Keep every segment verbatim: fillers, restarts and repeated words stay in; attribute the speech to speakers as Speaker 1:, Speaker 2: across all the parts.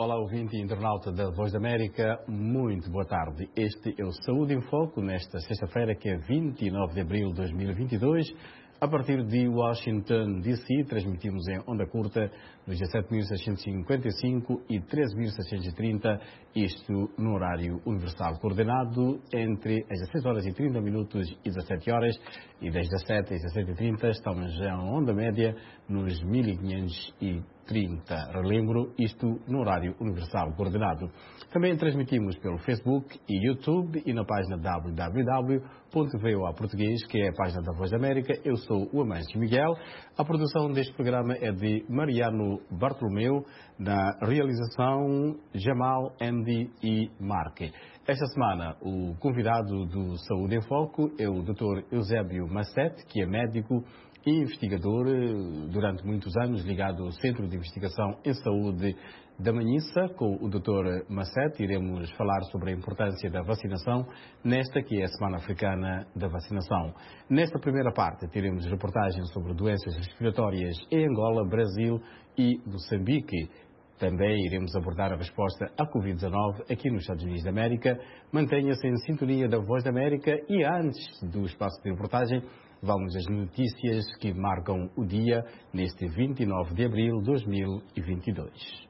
Speaker 1: Olá, ouvinte e internauta da Voz da América, muito boa tarde. Este é o Saúde em Foco, nesta sexta-feira, que é vinte e nove de abril de dois mil e vinte e dois. A partir de Washington, D C, transmitimos em onda curta nos dezassete mil seiscentos e cinquenta e cinco e treze mil seiscentos e trinta, isto no horário universal, coordenado entre as dezasseis horas e trinta minutos e dezassete horas, e das dezassete às dezassete e trinta estamos já em onda média nos mil e quinhentos e trinta. Relembro, isto no horário universal coordenado. Também transmitimos pelo Facebook e YouTube e na página w w w ponto voa português, que é a página da Voz da América. Eu sou o Amâncio Miguel. A produção deste programa é de Mariano Bartolomeu, na realização Jamal, Andy e Marque. Esta semana, o convidado do Saúde em Foco é o doutor Eusébio Massete, que é médico e investigador, durante muitos anos ligado ao Centro de Investigação em Saúde da Manhissa. Com o doutor Massete iremos falar sobre a importância da vacinação nesta que é a Semana Africana da Vacinação. Nesta primeira parte teremos reportagens sobre doenças respiratórias em Angola, Brasil e Moçambique. Também iremos abordar a resposta à covid dezenove aqui nos Estados Unidos da América. Mantenha-se em sintonia da Voz da América e antes do espaço de reportagem, vamos às notícias que marcam o dia neste vinte e nove de abril de dois mil e vinte e dois.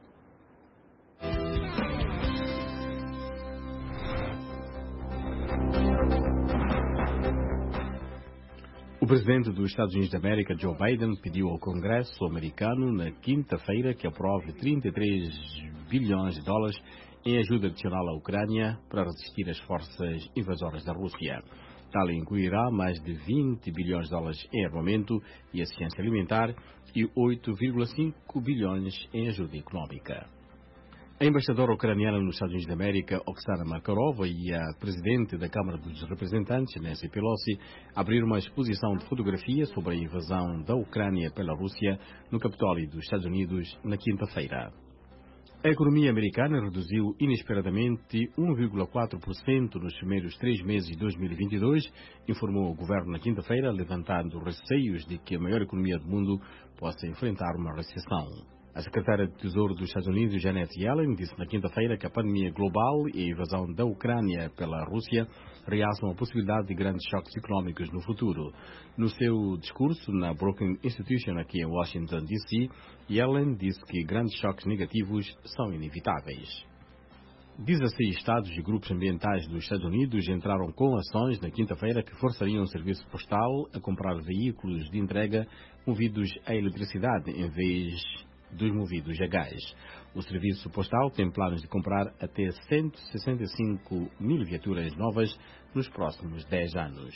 Speaker 1: O presidente dos Estados Unidos da América, Joe Biden, pediu ao Congresso americano na quinta-feira que aprove trinta e três bilhões de dólares em ajuda adicional à Ucrânia para resistir às forças invasoras da Rússia. Tal incluirá mais de vinte bilhões de dólares em armamento e assistência alimentar e oito vírgula cinco bilhões em ajuda económica. A embaixadora ucraniana nos Estados Unidos da América, Oksana Markarova, e a presidente da Câmara dos Representantes, Nancy Pelosi, abriram uma exposição de fotografia sobre a invasão da Ucrânia pela Rússia no Capitólio dos Estados Unidos na quinta-feira. A economia americana reduziu inesperadamente um vírgula quatro por cento nos primeiros três meses de dois mil e vinte e dois, informou o governo na quinta-feira, levantando receios de que a maior economia do mundo possa enfrentar uma recessão. A secretária de Tesouro dos Estados Unidos, Janet Yellen, disse na quinta-feira que a pandemia global e a invasão da Ucrânia pela Rússia realçam a possibilidade de grandes choques económicos no futuro. No seu discurso na Brookings Institution, aqui em Washington, D C, Yellen disse que grandes choques negativos são inevitáveis. dezasseis estados e grupos ambientais dos Estados Unidos entraram com ações na quinta-feira que forçariam o serviço postal a comprar veículos de entrega movidos a eletricidade em vez dos movidos a gás. O serviço postal tem planos de comprar até cento e sessenta e cinco mil viaturas novas nos próximos dez anos.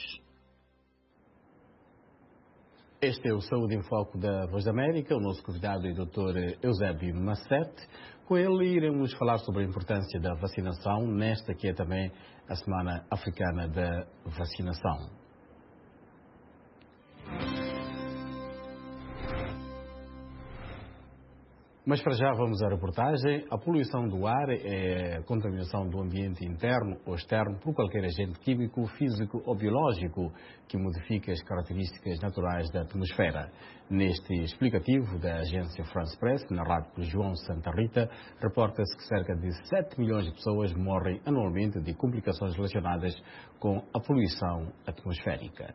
Speaker 1: Este é o Saúde em Foco da Voz da América. O nosso convidado é o doutor Eusébio Massete. Com ele iremos falar sobre a importância da vacinação nesta que é também a Semana Africana da Vacinação. Mas para já vamos à reportagem. A poluição do ar é a contaminação do ambiente interno ou externo por qualquer agente químico, físico ou biológico que modifique as características naturais da atmosfera. Neste explicativo da agência France Press, narrado por João Santa Rita, reporta-se que cerca de sete milhões de pessoas morrem anualmente de complicações relacionadas com a poluição atmosférica.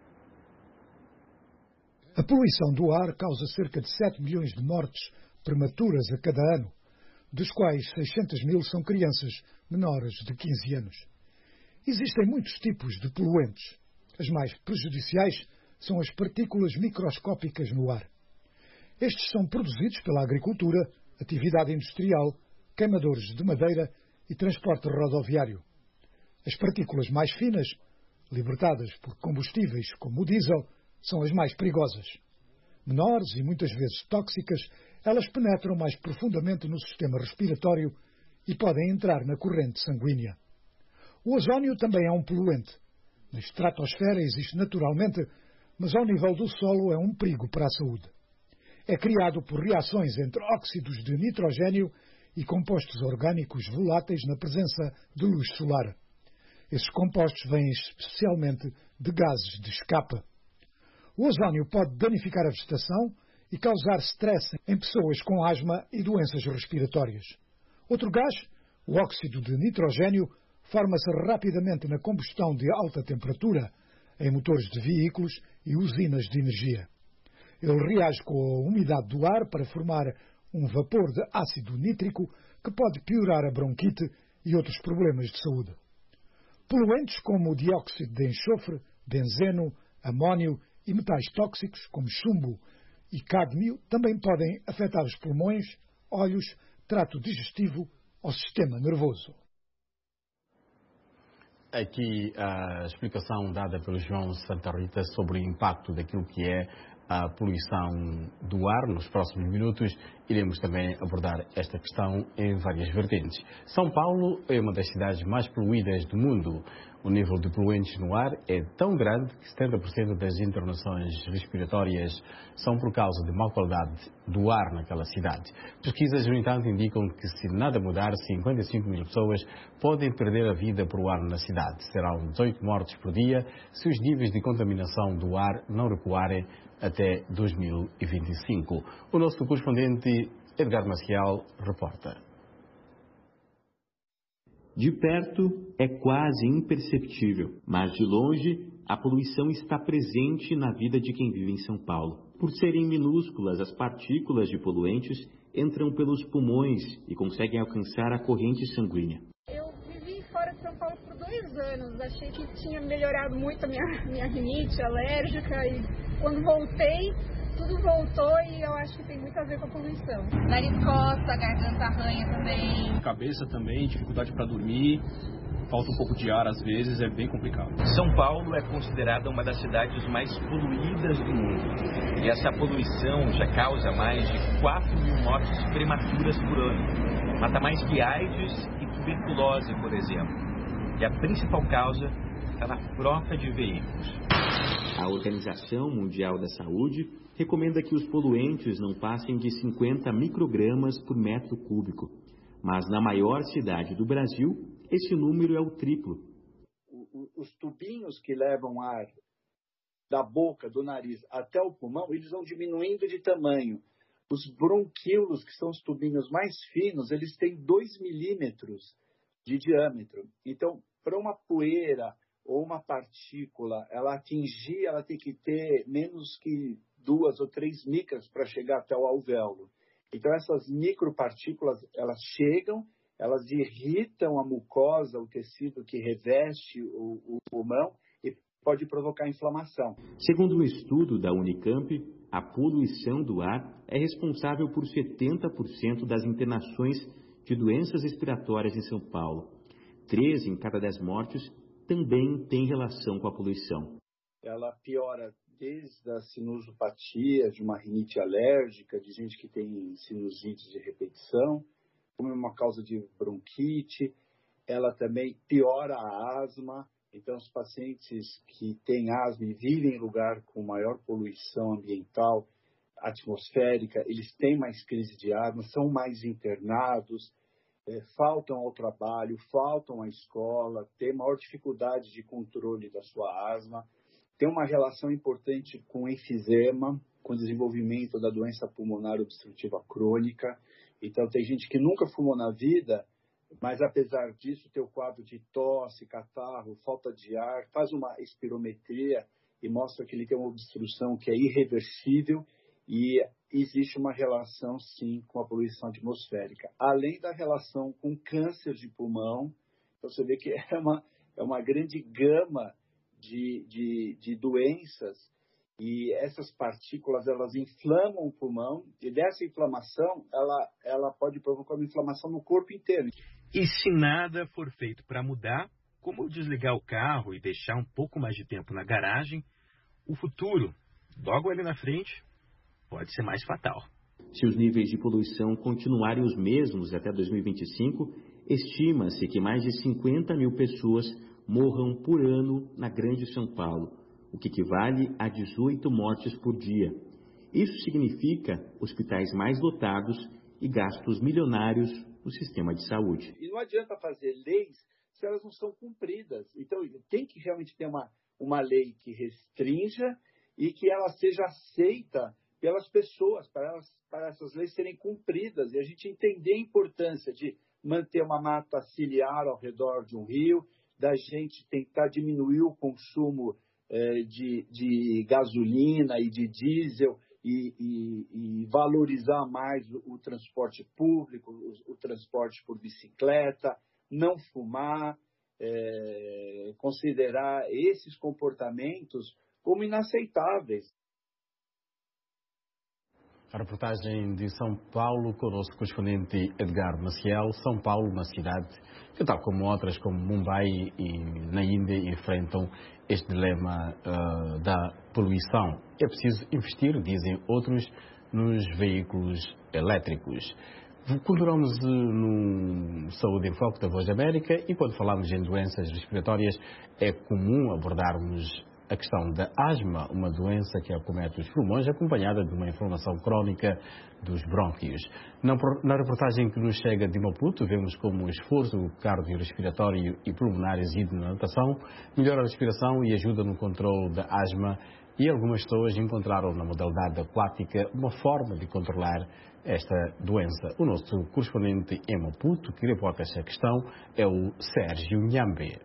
Speaker 2: A poluição do ar causa cerca de sete milhões de mortes prematuras a cada ano, dos quais seiscentos mil são crianças menores de quinze anos. Existem muitos tipos de poluentes. As mais prejudiciais são as partículas microscópicas no ar. Estes são produzidos pela agricultura, atividade industrial, queimadores de madeira e transporte rodoviário. As partículas mais finas, libertadas por combustíveis como o diesel, são as mais perigosas. Menores e muitas vezes tóxicas, elas penetram mais profundamente no sistema respiratório e podem entrar na corrente sanguínea. O ozónio também é um poluente. Na estratosfera existe naturalmente, mas ao nível do solo é um perigo para a saúde. É criado por reações entre óxidos de nitrogênio e compostos orgânicos voláteis na presença de luz solar. Esses compostos vêm especialmente de gases de escape. O ozónio pode danificar a vegetação e causar stress em pessoas com asma e doenças respiratórias. Outro gás, o óxido de nitrogênio, forma-se rapidamente na combustão de alta temperatura em motores de veículos e usinas de energia. Ele reage com a umidade do ar para formar um vapor de ácido nítrico que pode piorar a bronquite e outros problemas de saúde. Poluentes como o dióxido de enxofre, benzeno, amónio e metais tóxicos como chumbo e cádmio também podem afetar os pulmões, olhos, trato digestivo ou sistema nervoso.
Speaker 1: Aqui a explicação dada pelo João Santa Rita sobre o impacto daquilo que é a poluição do ar. Nos próximos minutos iremos também abordar esta questão em várias vertentes. São Paulo é uma das cidades mais poluídas do mundo. O nível de poluentes no ar é tão grande que setenta por cento das internações respiratórias são por causa de má qualidade do ar naquela cidade. Pesquisas, no entanto, indicam que se nada mudar, cinquenta e cinco mil pessoas podem perder a vida por ar na cidade. Serão dezoito mortes por dia se os níveis de contaminação do ar não recuarem até dois mil e vinte e cinco. O nosso correspondente Edgar Maciel reporta.
Speaker 3: De perto é quase imperceptível, mas de longe a poluição está presente na vida de quem vive em São Paulo. Por serem minúsculas, as partículas de poluentes entram pelos pulmões e conseguem alcançar a corrente sanguínea.
Speaker 4: Eu vivi fora de São Paulo por dois anos, achei que tinha melhorado muito a minha, minha rinite alérgica e quando voltei, tudo voltou e eu acho que tem muito a ver com a poluição.
Speaker 5: Nariz coça, garganta arranha também.
Speaker 6: Cabeça também, dificuldade para dormir, falta um pouco de ar às vezes, é bem complicado.
Speaker 7: São Paulo é considerada uma das cidades mais poluídas do mundo. E essa poluição já causa mais de quatro mil mortes prematuras por ano. Mata mais que AIDS e tuberculose, por exemplo. E a principal causa está na frota de veículos.
Speaker 3: A Organização Mundial da Saúde recomenda que os poluentes não passem de cinquenta microgramas por metro cúbico. Mas na maior cidade do Brasil, esse número é o triplo.
Speaker 8: Os tubinhos que levam ar da boca, do nariz até o pulmão, eles vão diminuindo de tamanho. Os bronquíolos, que são os tubinhos mais finos, eles têm dois milímetros de diâmetro. Então, para uma poeira ou uma partícula, ela atingir, ela tem que ter menos que duas ou três micras para chegar até o alvéolo. Então, essas micropartículas, elas chegam, elas irritam a mucosa, o tecido que reveste o, o pulmão e pode provocar inflamação.
Speaker 3: Segundo um estudo da Unicamp, a poluição do ar é responsável por setenta por cento das internações de doenças respiratórias em São Paulo. Três em cada dez mortes também tem relação com a poluição.
Speaker 8: Ela piora desde a sinusopatia, de uma rinite alérgica, de gente que tem sinusite de repetição, como uma causa de bronquite. Ela também piora a asma. Então, os pacientes que têm asma e vivem em lugar com maior poluição ambiental, atmosférica, eles têm mais crise de asma, são mais internados, é, faltam ao trabalho, faltam à escola, têm maior dificuldade de controle da sua asma. Tem uma relação importante com enfisema, com o desenvolvimento da doença pulmonar obstrutiva crônica. Então, tem gente que nunca fumou na vida, mas apesar disso, tem o quadro de tosse, catarro, falta de ar, faz uma espirometria e mostra que ele tem uma obstrução que é irreversível e existe uma relação, sim, com a poluição atmosférica. Além da relação com câncer de pulmão, então você vê que é uma, é uma grande gama De, de, de doenças, e essas partículas elas inflamam o pulmão, e dessa inflamação ela, ela pode provocar uma inflamação no corpo inteiro.
Speaker 7: E se nada for feito para mudar, como desligar o carro e deixar um pouco mais de tempo na garagem, o futuro, logo ali na frente, pode ser mais fatal.
Speaker 3: Se os níveis de poluição continuarem os mesmos até dois mil e vinte e cinco, estima-se que mais de cinquenta mil pessoas morram por ano na Grande São Paulo, o que equivale a dezoito mortes por dia. Isso significa hospitais mais lotados e gastos milionários no sistema de saúde.
Speaker 8: E não adianta fazer leis se elas não são cumpridas. Então, tem que realmente ter uma, uma lei que restrinja e que ela seja aceita pelas pessoas, para, elas, para essas leis serem cumpridas. E a gente entender a importância de manter uma mata ciliar ao redor de um rio, da gente tentar diminuir o consumo eh, de, de gasolina e de diesel e, e, e valorizar mais o, o transporte público, o, o transporte por bicicleta, não fumar, eh, considerar esses comportamentos como inaceitáveis.
Speaker 1: A reportagem de São Paulo, conosco o correspondente Edgar Maciel. São Paulo, uma cidade que, tal como outras, como Mumbai e na Índia, enfrentam este dilema uh, da poluição. É preciso investir, dizem outros, nos veículos elétricos. Continuamos no Saúde em Foco da Voz da América e quando falamos em doenças respiratórias é comum abordarmos a questão da asma, uma doença que acomete os pulmões, acompanhada de uma inflamação crónica dos brônquios. Na, na reportagem que nos chega de Maputo, vemos como o esforço cardiorrespiratório e pulmonar exigido na natação melhora a respiração e ajuda no controle da asma, e algumas pessoas encontraram na modalidade aquática uma forma de controlar esta doença. O nosso correspondente em Maputo, que reporta esta questão, é o Sérgio Nhambe.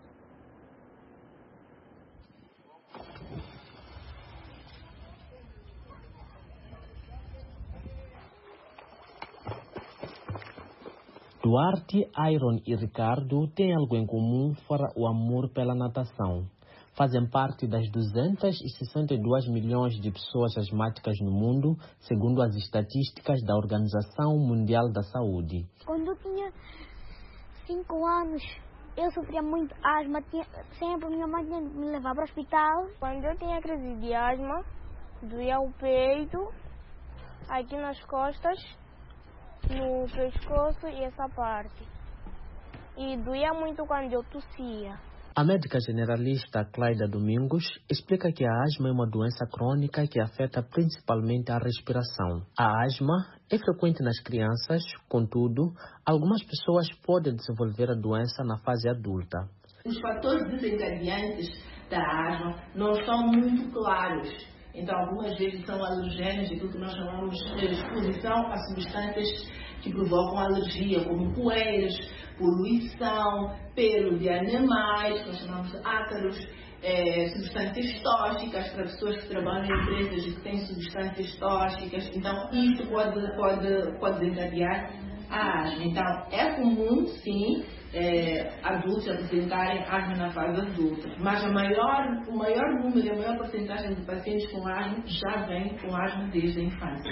Speaker 9: Duarte, Iron e Ricardo têm algo em comum fora o amor pela natação. Fazem parte das duzentos e sessenta e dois milhões de pessoas asmáticas no mundo, segundo as estatísticas da Organização Mundial da Saúde.
Speaker 10: Quando eu tinha cinco anos, eu sofria muito asma. Tinha, sempre minha mãe tinha que me levar para o hospital.
Speaker 11: Quando eu tinha crise de asma, doía o peito, aqui nas costas, no pescoço e essa parte. E doía muito quando eu tossia.
Speaker 9: A médica generalista Cláudia Domingos explica que a asma é uma doença crônica que afeta principalmente a respiração. A asma é frequente nas crianças, contudo, algumas pessoas podem desenvolver a doença na fase adulta.
Speaker 12: Os fatores desencadeantes da asma não são muito claros. Então, algumas vezes são alergenos, aquilo que nós chamamos de exposição a substâncias que provocam alergia, como poeiras, poluição, pelo de animais, que nós chamamos de ácaros, é, substâncias tóxicas, para pessoas que trabalham em empresas e que têm substâncias tóxicas. Então, isso pode, pode, pode desencadear a asma. Então, é comum, sim, é, adultos apresentarem asma na fase adulta, mas a maior, o maior número e a maior porcentagem de pacientes com asma já vem com asma desde a infância.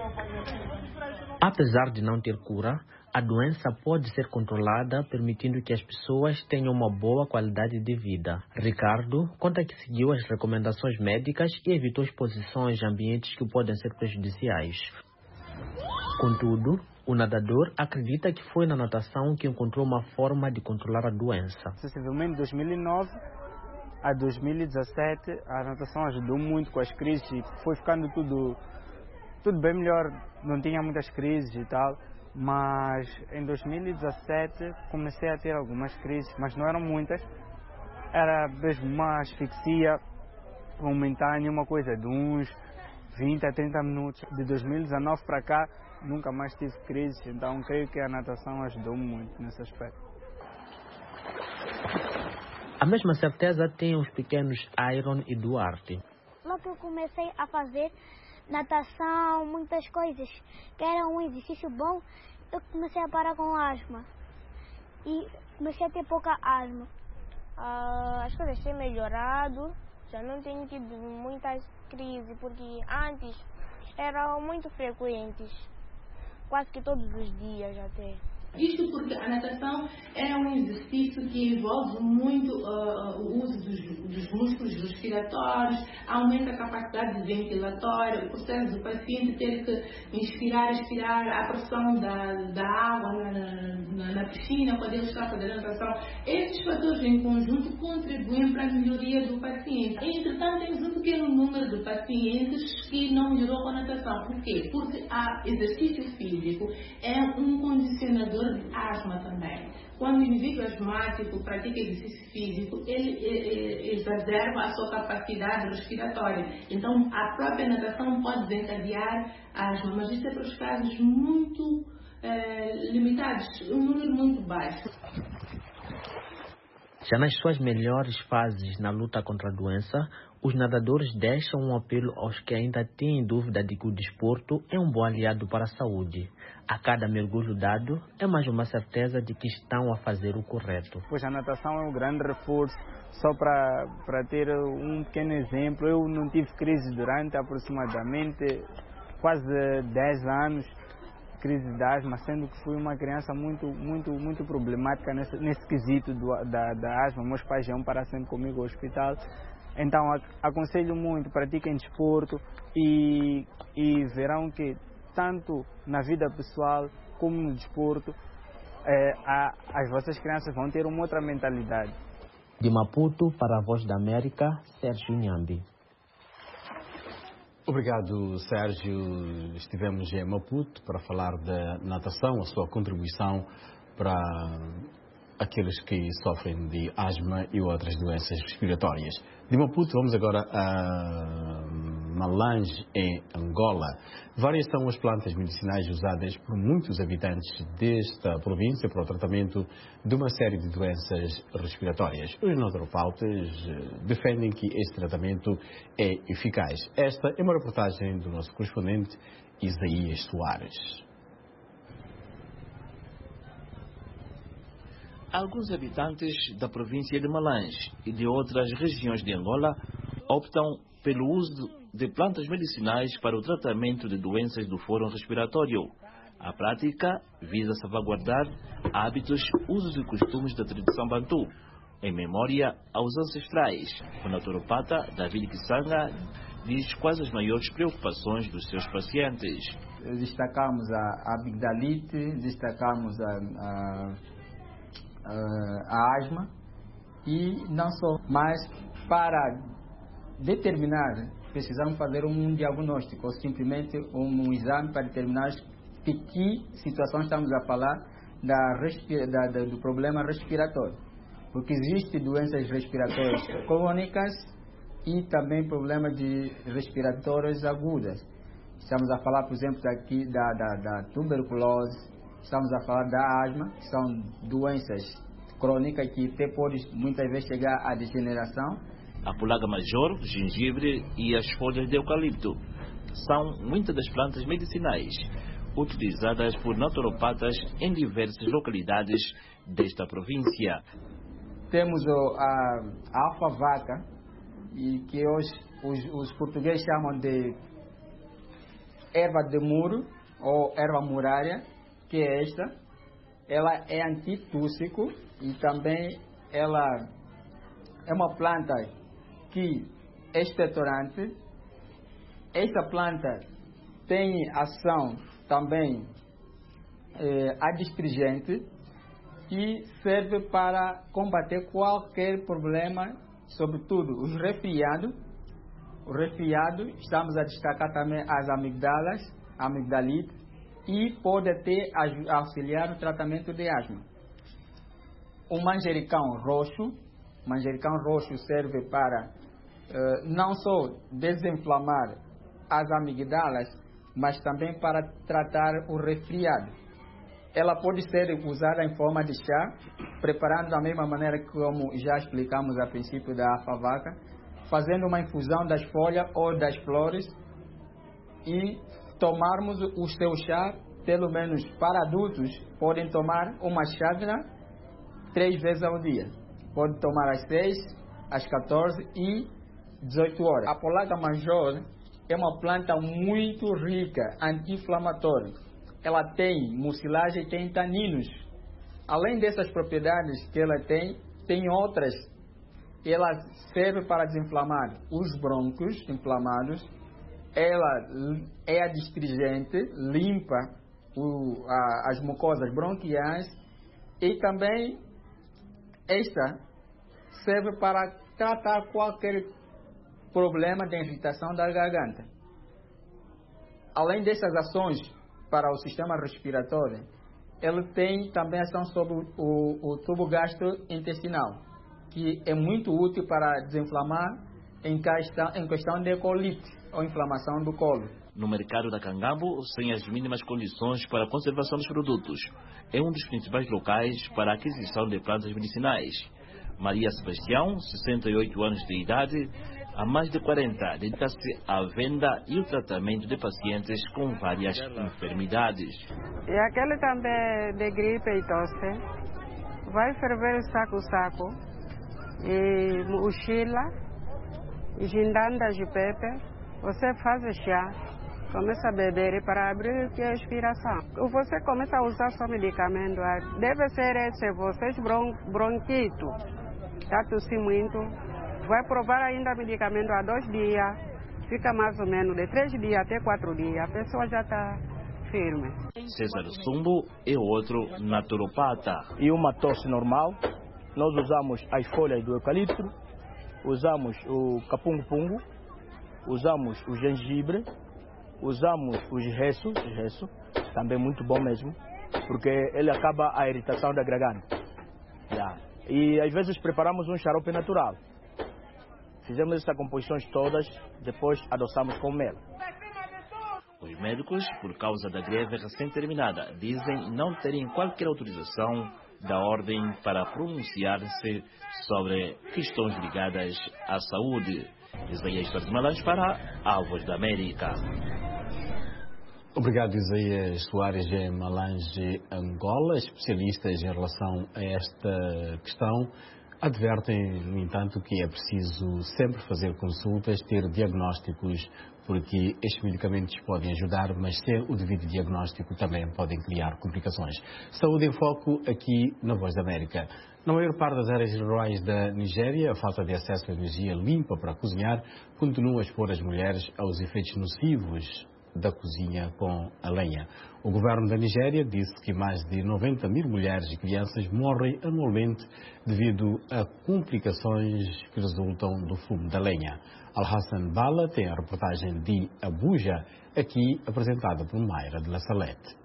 Speaker 9: Apesar de não ter cura, a doença pode ser controlada, permitindo que as pessoas tenham uma boa qualidade de vida. Ricardo conta que seguiu as recomendações médicas e evitou exposições a ambientes que podem ser prejudiciais. Contudo, o nadador acredita que foi na natação que encontrou uma forma de controlar a doença.
Speaker 13: Sensivelmente de dois mil e nove a dois mil e dezassete, a natação ajudou muito com as crises e foi ficando tudo, tudo bem melhor, não tinha muitas crises e tal. Mas em dois mil e dezassete comecei a ter algumas crises, mas não eram muitas. Era mesmo uma asfixia momentânea, uma coisa de uns vinte a trinta minutos. De dois mil e dezanove para cá, nunca mais tive crises, então creio que a natação ajudou muito nesse aspecto.
Speaker 9: A mesma certeza têm os pequenos Iron e Duarte.
Speaker 10: Logo que eu comecei a fazer natação, muitas coisas, que era um exercício bom, eu comecei a parar com asma e comecei a ter pouca asma.
Speaker 11: Ah, as coisas têm melhorado, já não tenho tido muitas crises, porque antes eram muito frequentes, quase que todos os dias até.
Speaker 12: Isto porque a natação é um exercício que envolve muito uh, o uso dos, dos músculos respiratórios, aumenta a capacidade ventilatória, o processo do paciente ter que inspirar, expirar, a pressão da, da água na, na, na piscina, quando ele está fazendo natação. Esses fatores em conjunto contribuem para a melhoria do paciente. Entretanto, temos um pequeno número de pacientes que não melhorou com a natação. Por quê? Porque o exercício físico é um condicionador de asma também. Quando o indivíduo asmático pratica exercício físico, ele, ele, ele exacerba a sua capacidade respiratória. Então, a própria natação pode desencadear asma, mas isso é para os casos muito uh, limitados, um número muito baixo.
Speaker 9: Já nas suas melhores fases na luta contra a doença, os nadadores deixam um apelo aos que ainda têm dúvida de que o desporto é um bom aliado para a saúde. A cada mergulho dado, é mais uma certeza de que estão a fazer o correto.
Speaker 13: Pois a natação é um grande reforço. Só para para ter um pequeno exemplo, eu não tive crise durante aproximadamente quase dez anos, crise de asma, sendo que fui uma criança muito muito muito problemática nesse, nesse quesito do, da, da asma. Meus pais iam parar sempre comigo ao hospital. Então aconselho muito, pratiquem desporto e, e verão que tanto na vida pessoal como no desporto eh, a, as vossas crianças vão ter uma outra mentalidade.
Speaker 9: De Maputo para a Voz da América, Sérgio Nhambi.
Speaker 1: Obrigado, Sérgio. Estivemos em Maputo para falar da natação, a sua contribuição para aqueles que sofrem de asma e outras doenças respiratórias. De Maputo, vamos agora a Malange, em Angola. Várias são as plantas medicinais usadas por muitos habitantes desta província para o tratamento de uma série de doenças respiratórias. Os naturopautas defendem que este tratamento é eficaz. Esta é uma reportagem do nosso correspondente Isaías Soares.
Speaker 14: Alguns habitantes da província de Malange e de outras regiões de Angola optam pelo uso de plantas medicinais para o tratamento de doenças do foro respiratório. A prática visa salvaguardar hábitos, usos e costumes da tradição bantu, em memória aos ancestrais. O naturopata David Kisanga diz quais as maiores preocupações dos seus pacientes.
Speaker 15: Destacamos a amigdalite, destacamos a, a a asma e não só, mas para determinar precisamos fazer um diagnóstico ou simplesmente um exame para determinar de que situação estamos a falar da, da, da, do problema respiratório, porque existem doenças respiratórias crônicas e também problemas de respiratórias agudas. Estamos a falar, por exemplo, aqui da, da, da tuberculose. Estamos a falar da asma, que são doenças crônicas que até pode muitas vezes chegar à degeneração.
Speaker 14: A pulaga major, gengibre e as folhas de eucalipto são muitas das plantas medicinais utilizadas por naturopatas em diversas localidades desta província.
Speaker 15: Temos a, a alfavaca, e que hoje os, os portugueses chamam de erva de muro ou erva murária, que é esta. Ela é antitússico e também ela é uma planta que é expectorante. Esta planta tem ação também é, adstringente e serve para combater qualquer problema, sobretudo os resfriados. O resfriado, estamos a destacar também as amigdalas, amigdalite, e pode até auxiliar no tratamento de asma. O manjericão roxo, manjericão roxo serve para uh, não só desinflamar as amigdalas, mas também para tratar o resfriado. Ela pode ser usada em forma de chá, preparando da mesma maneira como já explicamos a princípio da alfavaca, fazendo uma infusão das folhas ou das flores e tomarmos o seu chá, pelo menos para adultos, podem tomar uma chávena três vezes ao dia. Pode tomar às seis, às quatorze e dezoito horas. A polaga major é uma planta muito rica, anti-inflamatória. Ela tem mucilagem e tem taninos. Além dessas propriedades que ela tem, tem outras. Ela serve para desinflamar os brônquios inflamados. Ela é adstringente, limpa o, a, as mucosas bronquiais e também esta serve para tratar qualquer problema de irritação da garganta. Além dessas ações para o sistema respiratório, ela tem também ação sobre o, o tubo gastrointestinal, que é muito útil para desinflamar em questão, em questão de colite ou inflamação do colo.
Speaker 14: no mercado da Cangambo sem as mínimas condições para a conservação dos produtos. É um dos principais locais para a aquisição de plantas medicinais. Maria Sebastião, sessenta e oito anos de idade, há mais de quarenta, dedica-se à venda e o tratamento de pacientes com várias enfermidades.
Speaker 16: E aquele também de gripe e tosse, vai ferver saco-saco, e mochila, e gindanda de pepe, você faz chá, começa a beber para abrir a respiração. Você começa a usar seu medicamento, deve ser esse, vocês bron bronquito, está tossindo muito. Vai provar ainda medicamento há dois dias, fica mais ou menos de três dias até quatro dias, a pessoa já está firme.
Speaker 14: César Sumbo é outro naturopata.
Speaker 17: E uma tosse normal, nós usamos as folhas do eucalipto, usamos o capungo-pungo, usamos o gengibre, usamos os ressos, resso, também muito bom mesmo, porque ele acaba a irritação da garganta. Yeah. E às vezes preparamos um xarope natural. Fizemos essas composições todas, depois adoçamos com mel.
Speaker 14: Os médicos, por causa da greve recém-terminada, dizem não terem qualquer autorização da ordem para pronunciar-se sobre questões ligadas à saúde. Isaías Soares para a Voz da América.
Speaker 1: Obrigado, Isaías Soares de Malange, Angola. Especialistas em relação a esta questão advertem, no entanto, que é preciso sempre fazer consultas, ter diagnósticos, porque estes medicamentos podem ajudar, mas sem o devido diagnóstico também podem criar complicações. Saúde em Foco aqui na Voz da América. Na maior parte das áreas rurais da Nigéria, a falta de acesso à energia limpa para cozinhar continua a expor as mulheres aos efeitos nocivos da cozinha com a lenha. O governo da Nigéria disse que mais de noventa mil mulheres e crianças morrem anualmente devido a complicações que resultam do fumo da lenha. Al-Hassan Bala tem a reportagem de Abuja, aqui apresentada por Mayra de la Salette.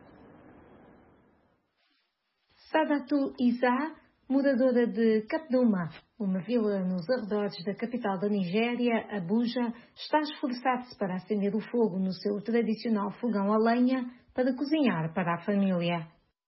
Speaker 18: Sadatu Isa, moradora de Kapduma, uma vila nos arredores da capital da Nigéria, Abuja, está a esforçar-se para acender o fogo no seu tradicional fogão a lenha para cozinhar para a família.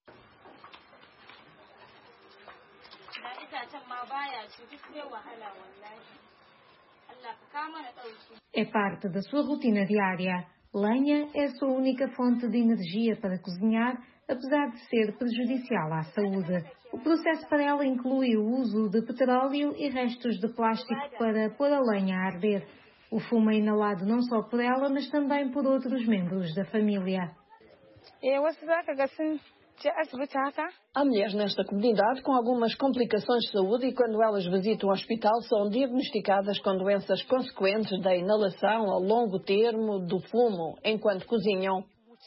Speaker 18: É parte da sua rotina diária. Lenha é a sua única fonte de energia para cozinhar, apesar de ser prejudicial à saúde. O processo para ela inclui o uso de petróleo e restos de plástico para pôr a lenha a arder. O fumo é inalado não só por ela, mas também por outros membros da família.
Speaker 19: Há mulheres nesta comunidade com algumas complicações de saúde e quando elas visitam o hospital são diagnosticadas com doenças consequentes da inalação a longo termo do fumo enquanto cozinham.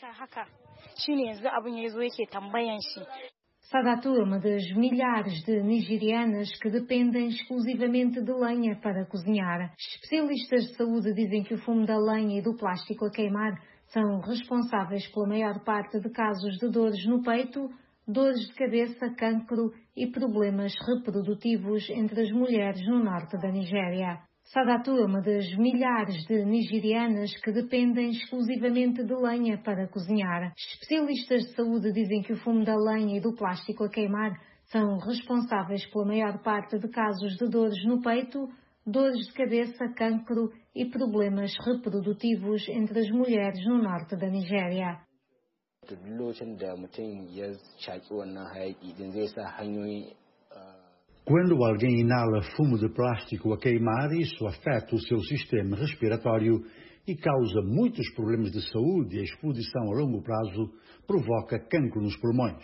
Speaker 18: Sadatu é uma das milhares de nigerianas que dependem exclusivamente de lenha para cozinhar. Especialistas de saúde dizem que o fumo da lenha e do plástico a queimar são responsáveis pela maior parte de casos de dores no peito, dores de cabeça, cancro e problemas reprodutivos entre as mulheres no norte da Nigéria. Sadatu é uma das milhares de nigerianas que dependem exclusivamente de lenha para cozinhar. Especialistas de saúde dizem que o fumo da lenha e do plástico a queimar são responsáveis pela maior parte de casos de dores no peito, dores de cabeça, cancro e problemas reprodutivos entre as mulheres no norte da Nigéria.
Speaker 20: Quando alguém inala fumo de plástico a queimar, isso afeta o seu sistema respiratório e causa muitos problemas de saúde. A exposição a longo prazo provoca cancro nos pulmões.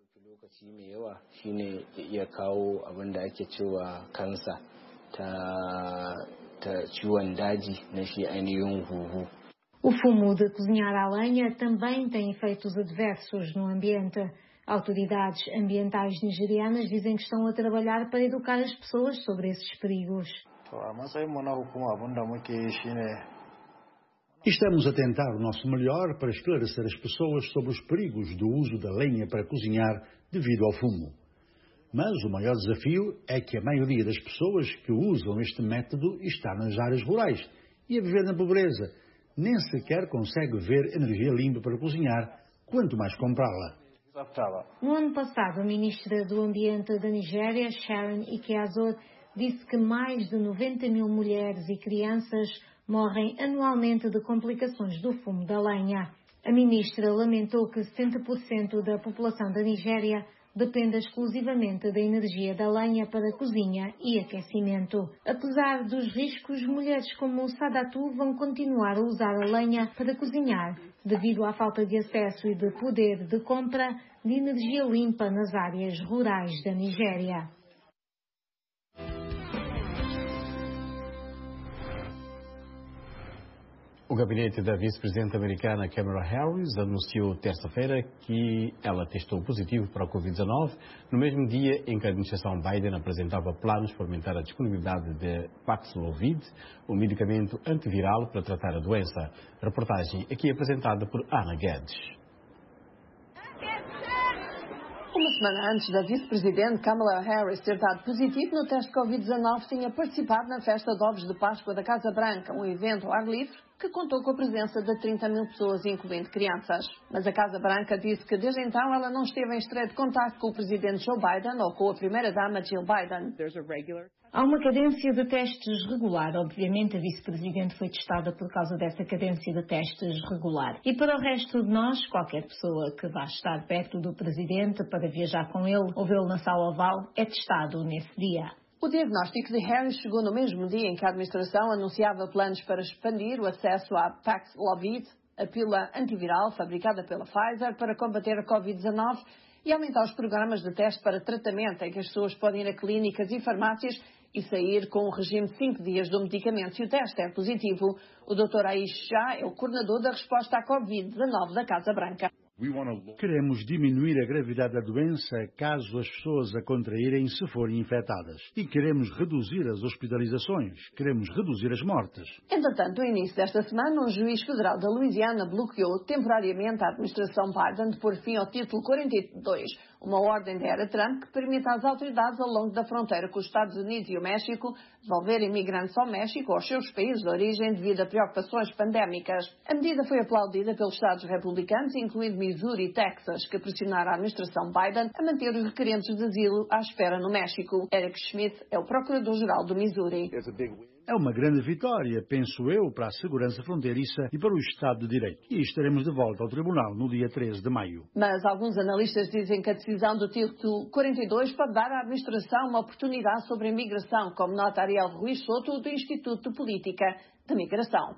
Speaker 18: O fumo de cozinhar à lenha também tem efeitos adversos no ambiente. Autoridades ambientais nigerianas dizem que estão a trabalhar para educar as pessoas sobre esses perigos.
Speaker 20: Estamos a tentar o nosso melhor para esclarecer as pessoas sobre os perigos do uso da lenha para cozinhar devido ao fumo. Mas o maior desafio é que a maioria das pessoas que usam este método está nas áreas rurais e a viver na pobreza. nem sequer consegue ver energia limpa para cozinhar, quanto mais comprá-la.
Speaker 18: No ano passado, a ministra do Ambiente da Nigéria, Sharon Ike-Azor, disse que mais de noventa mil mulheres e crianças morrem anualmente de complicações do fumo da lenha. A ministra lamentou que setenta por cento da população da Nigéria depende exclusivamente da energia da lenha para cozinha e aquecimento. Apesar dos riscos, mulheres como Sadatu vão continuar a usar a lenha para cozinhar, devido à falta de acesso e de poder de compra de energia limpa nas áreas rurais da Nigéria.
Speaker 1: O gabinete da vice-presidente americana Kamala Harris anunciou terça-feira que ela testou positivo para a covid dezenove, no mesmo dia em que a administração Biden apresentava planos para aumentar a disponibilidade de Paxlovid, o medicamento antiviral para tratar a doença. Reportagem aqui apresentada por Ana Guedes.
Speaker 19: Uma semana antes da vice-presidente Kamala Harris ter dado positivo no teste covid dezenove, tinha participado na festa de ovos de Páscoa da Casa Branca, um evento ao ar livre que contou com a presença de trinta mil pessoas, incluindo crianças. Mas a Casa Branca disse que desde então ela não esteve em estreito contato com o presidente Joe Biden ou com a primeira-dama Jill Biden.
Speaker 18: Há uma cadência de testes regular. Obviamente, a vice-presidente foi testada por causa dessa cadência de testes regular. E para o resto de nós, qualquer pessoa que vá estar perto do presidente para viajar com ele ou vê-lo na sala oval é testado nesse dia.
Speaker 19: O diagnóstico de Harris chegou no mesmo dia em que a administração anunciava planos para expandir o acesso à Paxlovid, a pílula antiviral fabricada pela Pfizer para combater a covid dezenove, e aumentar os programas de teste para tratamento em que as pessoas podem ir a clínicas e farmácias e sair com um regime de cinco dias do medicamento se o teste é positivo. O doutor Aish Shah é o coordenador da resposta à covid dezenove da Casa Branca.
Speaker 20: Queremos diminuir a gravidade da doença caso as pessoas a contraírem se forem infectadas. E queremos reduzir as hospitalizações. Queremos reduzir as mortes.
Speaker 19: Entretanto, no início desta semana, um juiz federal da Louisiana bloqueou temporariamente a administração Biden de pôr fim ao título quarenta e dois, uma ordem da era Trump que permite às autoridades ao longo da fronteira com os Estados Unidos e o México devolver imigrantes ao México ou aos seus países de origem devido a preocupações pandémicas. A medida foi aplaudida pelos Estados republicanos, incluindo Missouri e Texas, que pressionaram a administração Biden a manter os requerentes de asilo à espera no México. Eric Schmidt é o procurador-geral do Missouri.
Speaker 20: É uma grande vitória, penso eu, para a segurança fronteiriça e para o Estado de Direito. E estaremos de volta ao Tribunal no dia treze de maio.
Speaker 19: Mas alguns analistas dizem que a decisão do título quarenta e dois pode dar à administração uma oportunidade sobre a imigração, como nota Ariel Ruiz Soto, do Instituto de Política de Migração.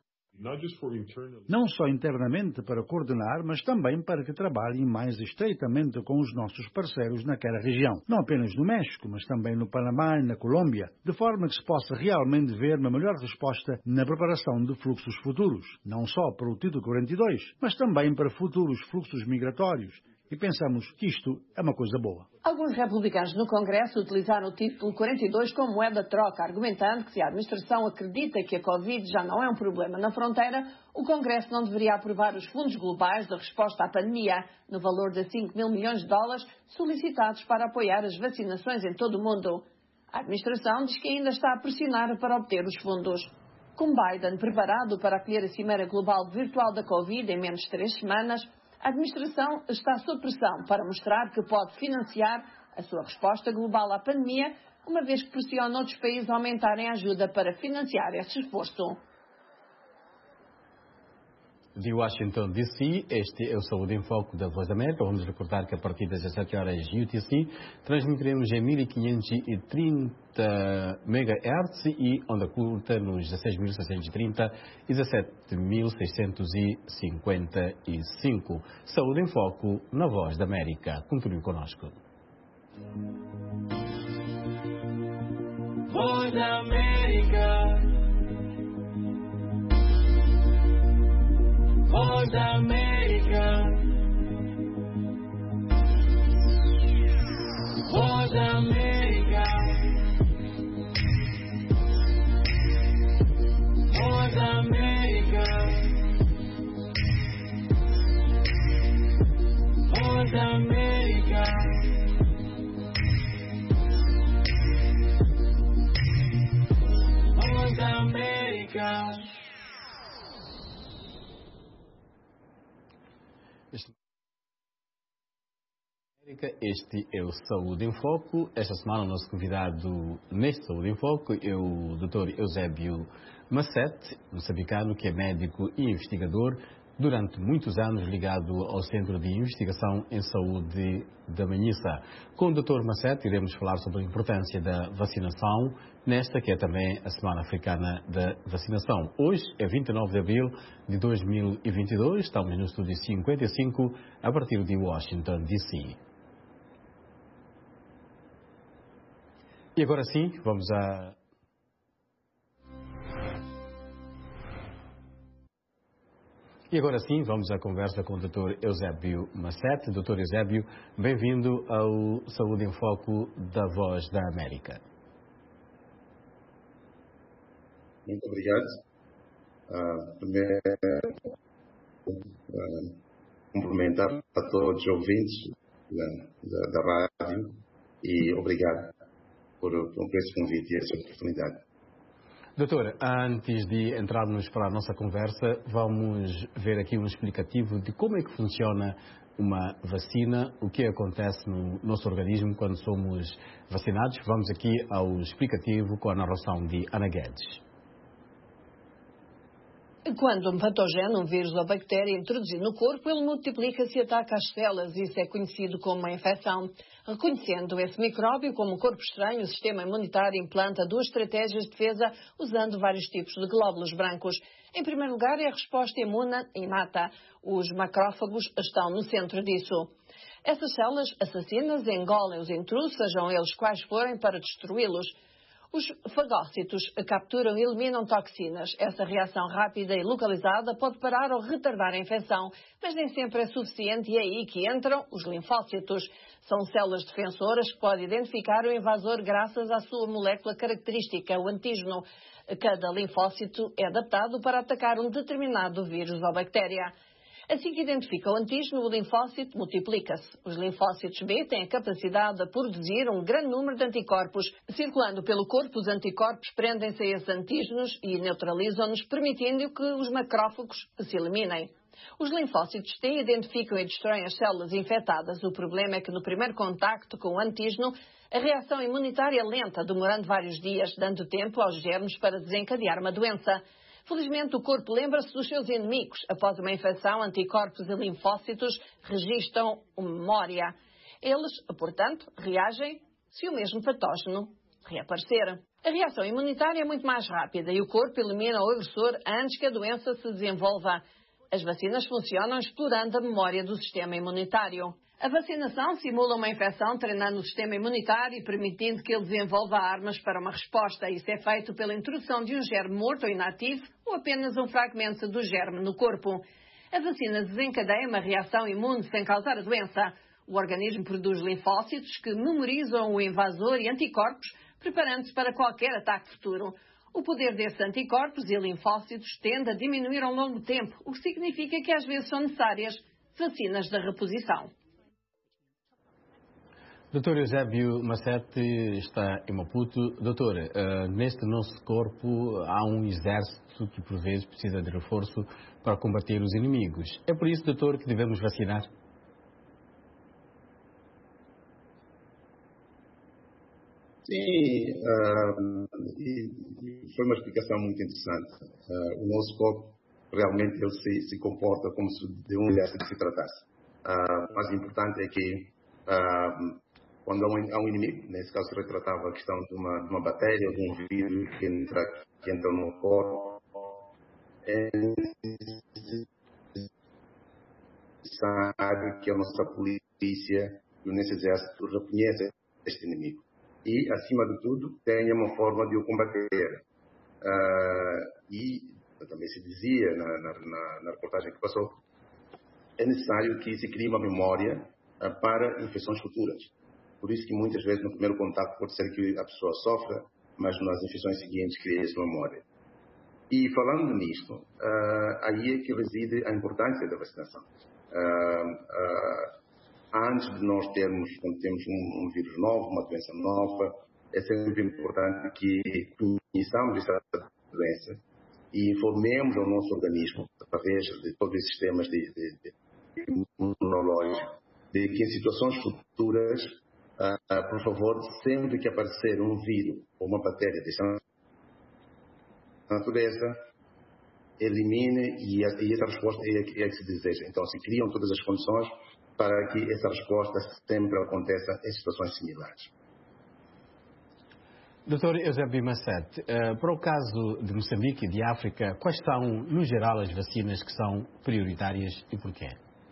Speaker 20: Não só internamente para coordenar, mas também para que trabalhem mais estreitamente com os nossos parceiros naquela região. Não apenas no México, mas também no Panamá e na Colômbia, de forma que se possa realmente ver uma melhor resposta na preparação de fluxos futuros, não só para o título quarenta e dois, mas também para futuros fluxos migratórios. E pensamos que isto é uma coisa boa.
Speaker 19: Alguns republicanos no Congresso utilizaram o título quarenta e dois como moeda de troca, argumentando que se a administração acredita que a Covid já não é um problema na fronteira, o Congresso não deveria aprovar os fundos globais de resposta à pandemia, no valor de cinco mil milhões de dólares, solicitados para apoiar as vacinações em todo o mundo. A administração diz que ainda está a pressionar para obter os fundos. Com Biden preparado para acolher a Cimeira Global Virtual da Covid em menos de três semanas, a administração está sob pressão para mostrar que pode financiar a sua resposta global à pandemia, uma vez que pressiona outros países a aumentarem a ajuda para financiar esse esforço.
Speaker 1: De Washington, D C, este é o Saúde em Foco da Voz da América. Vamos recordar que a partir das dezessete horas U T C transmitiremos em mil quinhentos e trinta megahertz e onda curta nos dezesseis mil seiscentos e trinta e dezessete mil seiscentos e cinquenta e cinco. Saúde em Foco na Voz da América. Continue conosco.
Speaker 21: Voz da América. Voz da América. Voz da América. Voz da América. Voz da América. Voz da América.
Speaker 1: Este é o Saúde em Foco. Esta semana o nosso convidado neste Saúde em Foco é o doutor Eusébio Massete, moçambicano, que é médico e investigador, durante muitos anos ligado ao Centro de Investigação em Saúde da Manhissa. Com o doutor Massete iremos falar sobre a importância da vacinação, nesta que é também a Semana Africana da Vacinação. Hoje é vinte e nove de abril de dois mil e vinte e dois, estamos no estúdio cinquenta e cinco, a partir de Washington, D C E agora sim, vamos a... E agora sim, vamos à conversa com o doutor Eusébio Massete. doutor Eusébio, bem-vindo ao Saúde em Foco da Voz da América.
Speaker 2: Muito obrigado. Uh, primeiro, uh, cumprimentar a todos os ouvintes da, da, da rádio e obrigado por, por esse convite e essa oportunidade.
Speaker 1: Doutor, antes de entrarmos para a nossa conversa, vamos ver aqui um explicativo de como é que funciona uma vacina, o que acontece no nosso organismo quando somos vacinados. Vamos aqui ao explicativo com a narração de Ana Guedes.
Speaker 19: Quando um patógeno, um vírus ou bactéria é introduzido no corpo, ele multiplica-se e ataca as células. Isso é conhecido como uma infecção. Reconhecendo esse micróbio como um corpo estranho, o sistema imunitário implanta duas estratégias de defesa usando vários tipos de glóbulos brancos. Em primeiro lugar, é a resposta imune inata. Os macrófagos estão no centro disso. Essas células assassinas engolem os intrusos, sejam eles quais forem, para destruí-los. Os fagócitos capturam e eliminam toxinas. Essa reação rápida e localizada pode parar ou retardar a infecção, mas nem sempre é suficiente e é aí que entram os linfócitos. São células defensoras que podem identificar o invasor graças à sua molécula característica, o antígeno. Cada linfócito é adaptado para atacar um determinado vírus ou bactéria. Assim que identifica o antígeno, o linfócito multiplica-se. Os linfócitos B têm a capacidade de produzir um grande número de anticorpos. Circulando pelo corpo, os anticorpos prendem-se a esses antígenos e neutralizam-nos, permitindo que os macrófagos se eliminem. Os linfócitos T identificam e destroem as células infectadas. O problema é que no primeiro contacto com o antígeno, a reação imunitária é lenta, demorando vários dias, dando tempo aos germes para desencadear uma doença. Felizmente, o corpo lembra-se dos seus inimigos. Após uma infecção, anticorpos e linfócitos registram uma memória. Eles, portanto, reagem se o mesmo patógeno reaparecer. A reação imunitária é muito mais rápida e o corpo elimina o agressor antes que a doença se desenvolva. As vacinas funcionam explorando a memória do sistema imunitário. A vacinação simula uma infecção, treinando o sistema imunitário e permitindo que ele desenvolva armas para uma resposta. Isso é feito pela introdução de um germe morto ou inativo ou apenas um fragmento do germe no corpo. A vacina desencadeia uma reação imune sem causar a doença. O organismo produz linfócitos que memorizam o invasor e anticorpos, preparando-se para qualquer ataque futuro. O poder desses anticorpos e linfócitos tende a diminuir ao longo do tempo, o que significa que às vezes são necessárias vacinas de reposição.
Speaker 1: doutor Eusébio Massete está em Maputo. Doutor, uh, neste nosso corpo há um exército que por vezes precisa de reforço para combater os inimigos. É por isso, doutor, que devemos vacinar?
Speaker 2: Sim, uh, e, e foi uma explicação muito interessante. Uh, o nosso corpo realmente ele se, se comporta como se de um exército se tratasse. Uh, mas o importante é que uh, quando há um, há um inimigo, nesse caso se retratava a questão de uma, de uma bactéria ou de um vírus que entra, que entra no corpo, é necessário que a nossa polícia e o nosso exército reconheçam este inimigo. E, acima de tudo, tenha uma forma de o combater. Uh, e também se dizia na, na, na, na reportagem que passou, é necessário que se crie uma memória uh, para infecções futuras. Por isso que muitas vezes no primeiro contato pode ser que a pessoa sofra, mas nas infecções seguintes cria essa memória. E falando nisto, uh, aí é que reside a importância da vacinação. Uh, uh, Antes de nós termos, quando temos um, um vírus novo, uma doença nova, é sempre importante que conheçamos essa doença e informemos ao nosso organismo, através de todos os sistemas de, de, de de que em situações futuras, uh, uh, por favor, sempre que aparecer um vírus ou uma bactéria dessa natureza, elimine e, e essa resposta é, é que se deseja. Então, se criam todas as condições para que essa resposta sempre aconteça em situações similares.
Speaker 1: doutor Eusébio Macete, uh, para o caso de Moçambique e de África, quais são, no geral, as vacinas que são prioritárias e porquê?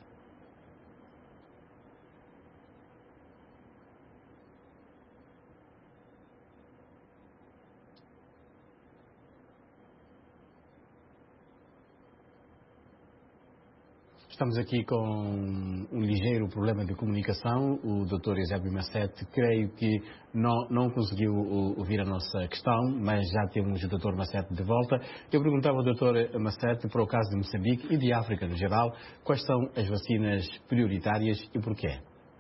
Speaker 1: Estamos aqui com um ligeiro problema de comunicação. O doutor Eusébio Macete, creio que não, não conseguiu ouvir a nossa questão, mas já temos o doutor Macete de volta. Eu perguntava ao doutor Macete, para o caso de Moçambique e de África no geral, quais são as vacinas prioritárias e porquê?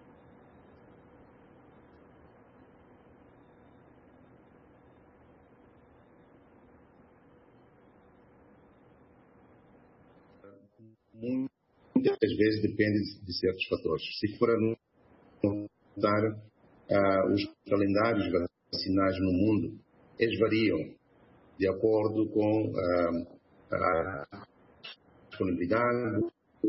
Speaker 2: Muitas vezes depende de certos fatores. Se for a notar, uh, os calendários vacinais no mundo, eles variam de acordo com uh, a disponibilidade.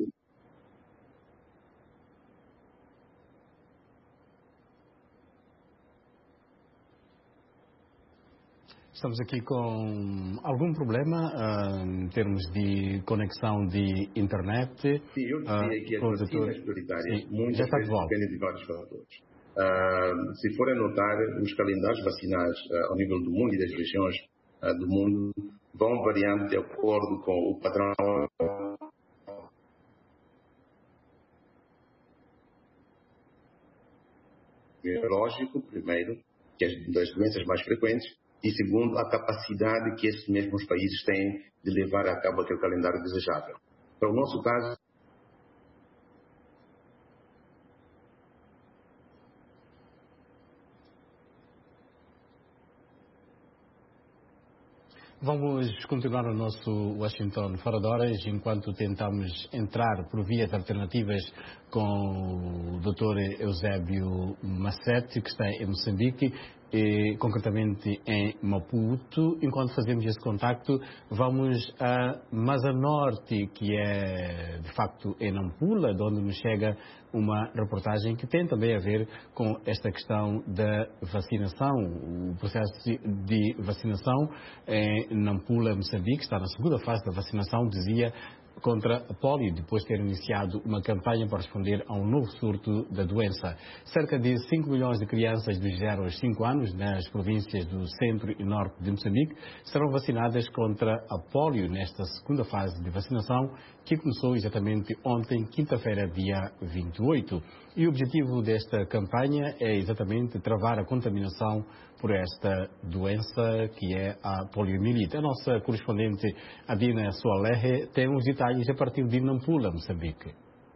Speaker 1: Estamos aqui com algum problema uh, em termos de conexão de internet.
Speaker 2: Sim, eu dizia uh, que as vacinas prioritárias
Speaker 1: Sim,
Speaker 2: muitas
Speaker 1: já está
Speaker 2: vezes
Speaker 1: de volta.
Speaker 2: dependem de vários fatores. Uh, se forem notar, os calendários vacinais uh, ao nível do mundo e das regiões uh, do mundo vão variando de acordo com o padrão biológico, primeiro, que é das doenças mais frequentes, e segundo, a capacidade que esses mesmos países têm de levar a cabo aquele calendário desejável. Para o nosso caso,
Speaker 1: vamos continuar o nosso Washington Fora de Horas, enquanto tentamos entrar por vias alternativas com o doutor Eusébio Macete, que está em Moçambique, e, concretamente em Maputo. Enquanto fazemos esse contacto, vamos a Maza Norte, que é de facto em Nampula, de onde nos chega uma reportagem que tem também a ver com esta questão da vacinação. O processo de vacinação em Nampula, Moçambique, está na segunda fase da vacinação, dizia, contra a polio, depois de ter iniciado uma campanha para responder a um novo surto da doença. Cerca de cinco milhões de crianças de zero aos cinco anos nas províncias do centro e norte de Moçambique serão vacinadas contra a polio nesta segunda fase de vacinação, que começou exatamente ontem, quinta-feira, dia vinte e oito. E o objetivo desta campanha é exatamente travar a contaminação por esta doença que é a poliomielite. A nossa correspondente Adina Soalerre tem os detalhes a partir de Nampula, Moçambique.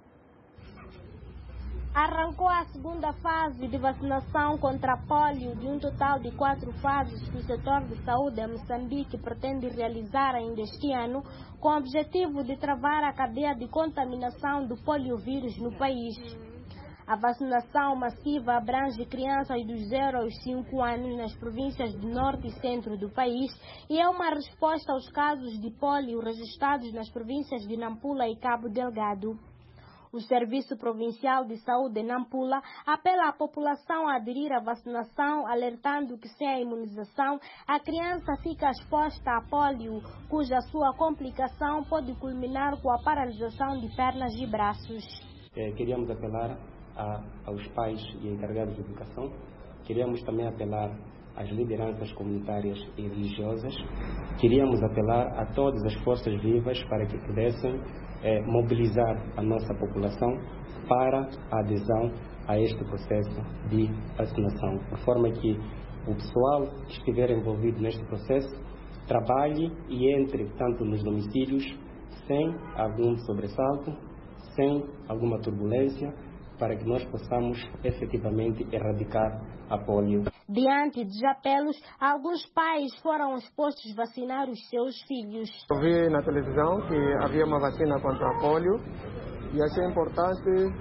Speaker 11: Arrancou a segunda fase de vacinação contra a polio de um total de quatro fases que o setor de saúde em Moçambique pretende realizar ainda este ano, com o objetivo de travar a cadeia de contaminação do poliovírus no país. A vacinação massiva abrange crianças dos zero aos cinco anos nas províncias do norte e centro do país e é uma resposta aos casos de polio registrados nas províncias de Nampula e Cabo Delgado. O Serviço Provincial de Saúde de Nampula apela à população a aderir à vacinação, alertando que sem a imunização a criança fica exposta a polio, cuja sua complicação pode culminar com a paralisação de pernas e braços.
Speaker 4: É, queríamos apelar a, aos pais e encarregados de educação, queríamos também apelar às lideranças comunitárias e religiosas, queríamos apelar a todas as forças vivas para que pudessem é, mobilizar a nossa população para a adesão a este processo de vacinação, de forma que o pessoal que estiver envolvido neste processo trabalhe e entre tanto nos domicílios sem algum sobressalto, sem alguma turbulência, para que nós possamos efetivamente erradicar a polio.
Speaker 11: Diante dos apelos, alguns pais foram expostos a vacinar os seus filhos.
Speaker 22: Eu vi na televisão que havia uma vacina contra a polio e achei importante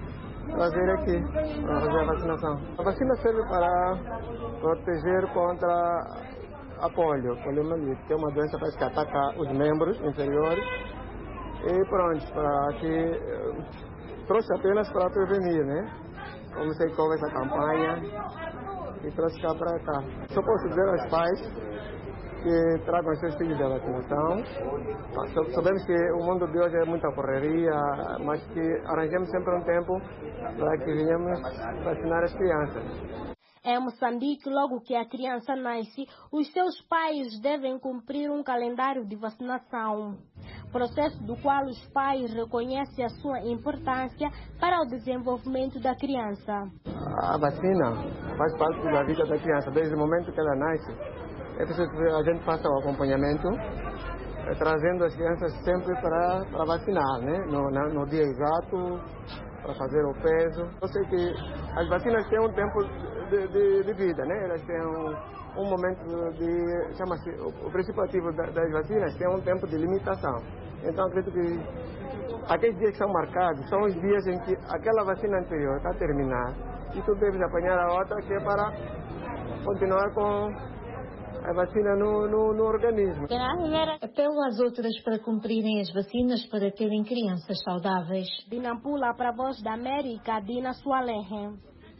Speaker 5: trazer aqui para fazer a vacinação. A vacina serve para proteger contra a polio, poliomielite, que é uma doença que ataca os membros inferiores. E pronto, para que trouxe apenas para prevenir, né? Comecei com essa campanha e trouxe cá para cá. Só posso dizer aos pais que tragam seus filhos da vacinação. Sabemos que o mundo de hoje é muita correria, mas que arranjemos sempre um tempo para que venhamos vacinar as crianças.
Speaker 22: Em Moçambique, logo que a criança nasce, os seus pais devem cumprir um calendário de vacinação, processo do qual os pais reconhecem a sua importância para o desenvolvimento da criança.
Speaker 5: A vacina faz parte da vida da criança, desde o momento que ela nasce. É preciso que a gente faça o acompanhamento, eh, trazendo as crianças sempre para, para vacinar, né? No, na, no dia exato, para fazer o peso. Eu sei que as vacinas têm um tempo de, de, de vida, né? Elas têm um, um momento de... chama-se... O, o princípio ativo da, das vacinas tem um tempo de limitação. Então, acredito que aqueles dias que são marcados são os dias em que aquela vacina anterior está a terminar e tu deves apanhar a outra, que é para continuar com a vacina no, no, no organismo.
Speaker 18: Apelo às outras para cumprirem as vacinas para terem crianças saudáveis.
Speaker 22: De Nampula, para a Voz da América, Dina Sualehe.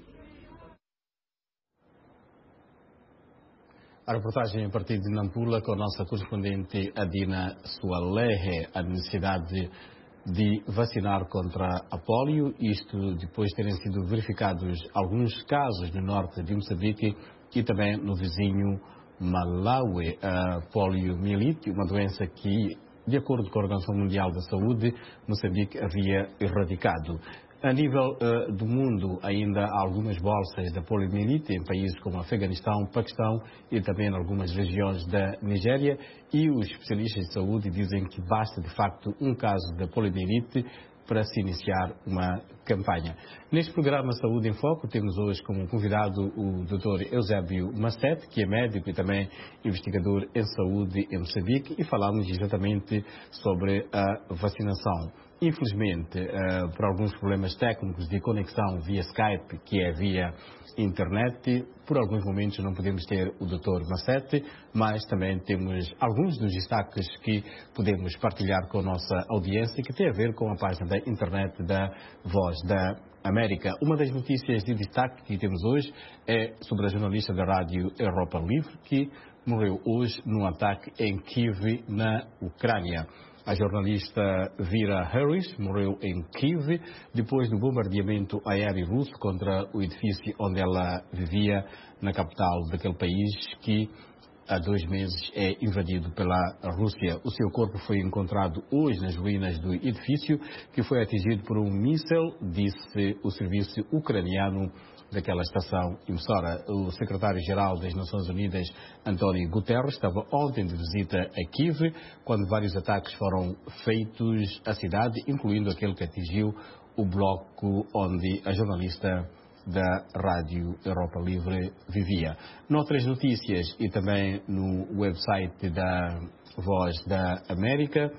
Speaker 1: A reportagem a partir de Nampula com a nossa correspondente Adina Sualehe, a necessidade de vacinar contra a polio, isto depois de terem sido verificados alguns casos no norte de Moçambique e também no vizinho Malawi. A poliomielite, uma doença que, de acordo com a Organização Mundial da Saúde, Moçambique havia erradicado. A nível uh, do mundo, ainda há algumas bolsas da poliomielite em países como Afeganistão, Paquistão e também em algumas regiões da Nigéria, e os especialistas de saúde dizem que basta de facto um caso da poliomielite para se iniciar uma campanha. Neste programa Saúde em Foco temos hoje como convidado o doutor Eusébio Macete, que é médico e também investigador em saúde em Moçambique, e falamos exatamente sobre a vacinação. Infelizmente, uh, por alguns problemas técnicos de conexão via Skype, que é via internet, por alguns momentos não podemos ter o doutor Macete, mas também temos alguns dos destaques que podemos partilhar com a nossa audiência, que tem a ver com a página da internet da Voz da América. Uma das notícias de destaque que temos hoje é sobre a jornalista da rádio Europa Livre, que morreu hoje num ataque em Kiev, na Ucrânia. A jornalista Vera Harris morreu em Kiev depois do bombardeamento aéreo russo contra o edifício onde ela vivia na capital daquele país, que há dois meses é invadido pela Rússia. O seu corpo foi encontrado hoje nas ruínas do edifício, que foi atingido por um míssil, disse o serviço ucraniano daquela estação emissora. O secretário-geral das Nações Unidas, António Guterres, estava ontem de visita a Kiev, quando vários ataques foram feitos à cidade, incluindo aquele que atingiu o bloco onde a jornalista da Rádio Europa Livre vivia. Noutras notícias e também no website da Voz da América,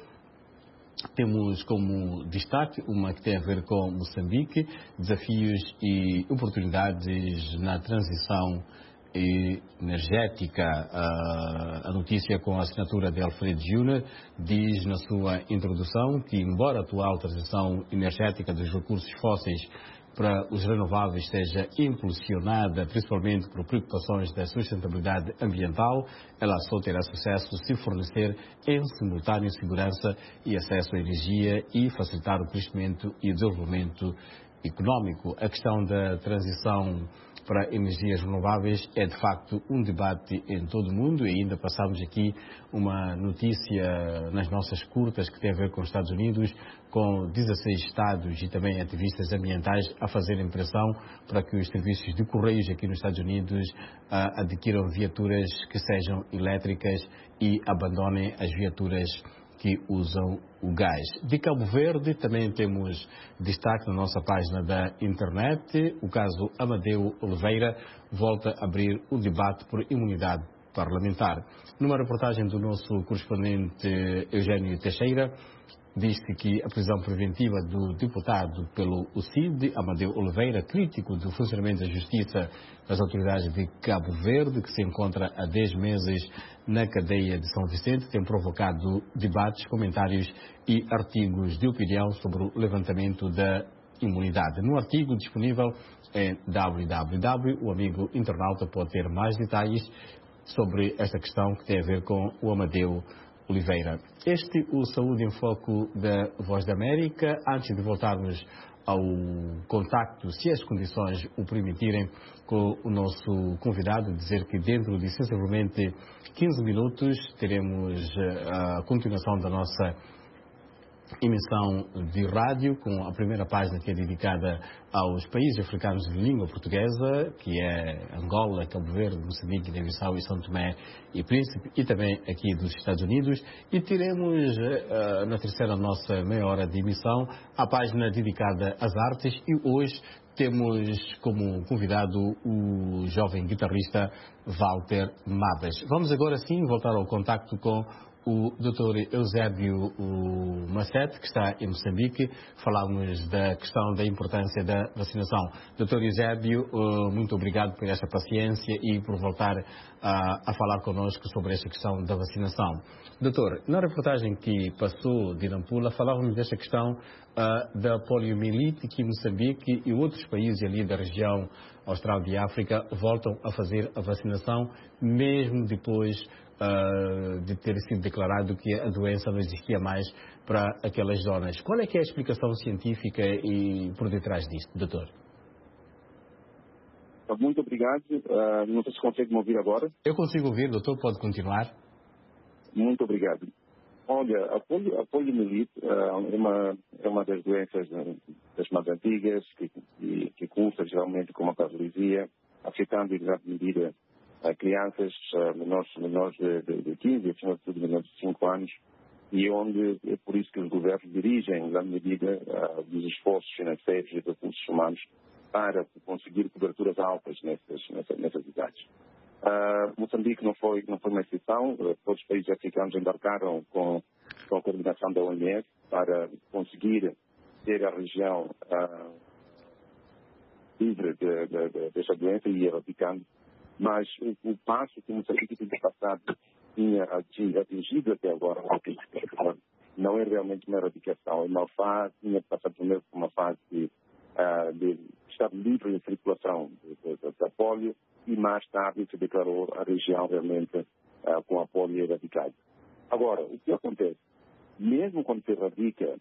Speaker 1: temos como destaque uma que tem a ver com Moçambique, desafios e oportunidades na transição energética. A notícia com a assinatura de Alfredo Júnior diz na sua introdução que, embora a atual transição energética dos recursos fósseis para os renováveis seja impulsionada principalmente por preocupações da sustentabilidade ambiental, ela só terá sucesso se fornecer em simultâneo segurança e acesso à energia e facilitar o crescimento e desenvolvimento económico. A questão da transição para energias renováveis é de facto um debate em todo o mundo, e ainda passamos aqui uma notícia nas nossas curtas que tem a ver com os Estados Unidos, com dezasseis estados e também ativistas ambientais a fazerem pressão para que os serviços de correios aqui nos Estados Unidos uh, adquiram viaturas que sejam elétricas e abandonem as viaturas que usam o gás. De Cabo Verde também temos destaque na nossa página da internet. O caso Amadeu Oliveira volta a abrir o debate por imunidade parlamentar. Numa reportagem do nosso correspondente Eugênio Teixeira, diz-se que a prisão preventiva do deputado pelo U C I D, Amadeu Oliveira, crítico do funcionamento da justiça das autoridades de Cabo Verde, que se encontra há dez meses na cadeia de São Vicente, tem provocado debates, comentários e artigos de opinião sobre o levantamento da imunidade. No artigo disponível em w w w, o amigo internauta pode ter mais detalhes sobre esta questão que tem a ver com o Amadeu Oliveira. Este o Saúde em Foco da Voz da América. Antes de voltarmos ao contacto, se as condições o permitirem, com o nosso convidado, dizer que dentro de sensivelmente quinze minutos teremos a continuação da nossa emissão de rádio, com a primeira página que é dedicada aos países africanos de língua portuguesa, que é Angola, Cabo Verde, Moçambique, Guiné-Bissau e São Tomé e Príncipe, e também aqui dos Estados Unidos. E teremos uh, na terceira nossa meia hora de emissão a página dedicada às artes, e hoje temos como convidado o jovem guitarrista Walter Madas. Vamos agora sim voltar ao contacto com o doutor Eusébio Macete, que está em Moçambique. Falamos da questão da importância da vacinação. doutor Eusébio, muito obrigado por esta paciência e por voltar a, a falar connosco sobre esta questão da vacinação. Doutor, na reportagem que passou de Nampula, falávamos desta questão uh, da poliomielite, que Moçambique e outros países ali da região austral de África voltam a fazer a vacinação, mesmo depois Uh, de ter sido declarado que a doença não existia mais para aquelas zonas. Qual é que é a explicação científica e por detrás disto, doutor?
Speaker 6: Muito obrigado. Uh, não sei se consegue me ouvir agora.
Speaker 1: Eu consigo ouvir, doutor, pode continuar.
Speaker 6: Muito obrigado. Olha, a, polio, a poliomielite uh, é, uma, é uma das doenças das mais antigas, que, que, que cursa geralmente com uma paralisia, afetando em grande medida a crianças uh, menores, menores de, de, de quinze, acima de tudo menores de cinco anos, e onde é por isso que os governos dirigem, em grande medida, uh, os esforços financeiros e recursos humanos para conseguir coberturas altas nessas, nessas, nessas idades. Uh, Moçambique não foi, não foi uma exceção. Uh, todos os países africanos embarcaram com, com a coordenação da O M S para conseguir ter a região uh, livre de, de, de, desta doença e erradicando. Mas o, o passo que Moçambique tinha passado, tinha atingido até agora, não é realmente uma erradicação. É uma fase, tinha passado primeiro por uma fase de, uh, de estar livre de circulação da polio, e mais tarde se declarou a região realmente uh, com a polio erradicada. Agora, o que acontece? Mesmo quando se erradica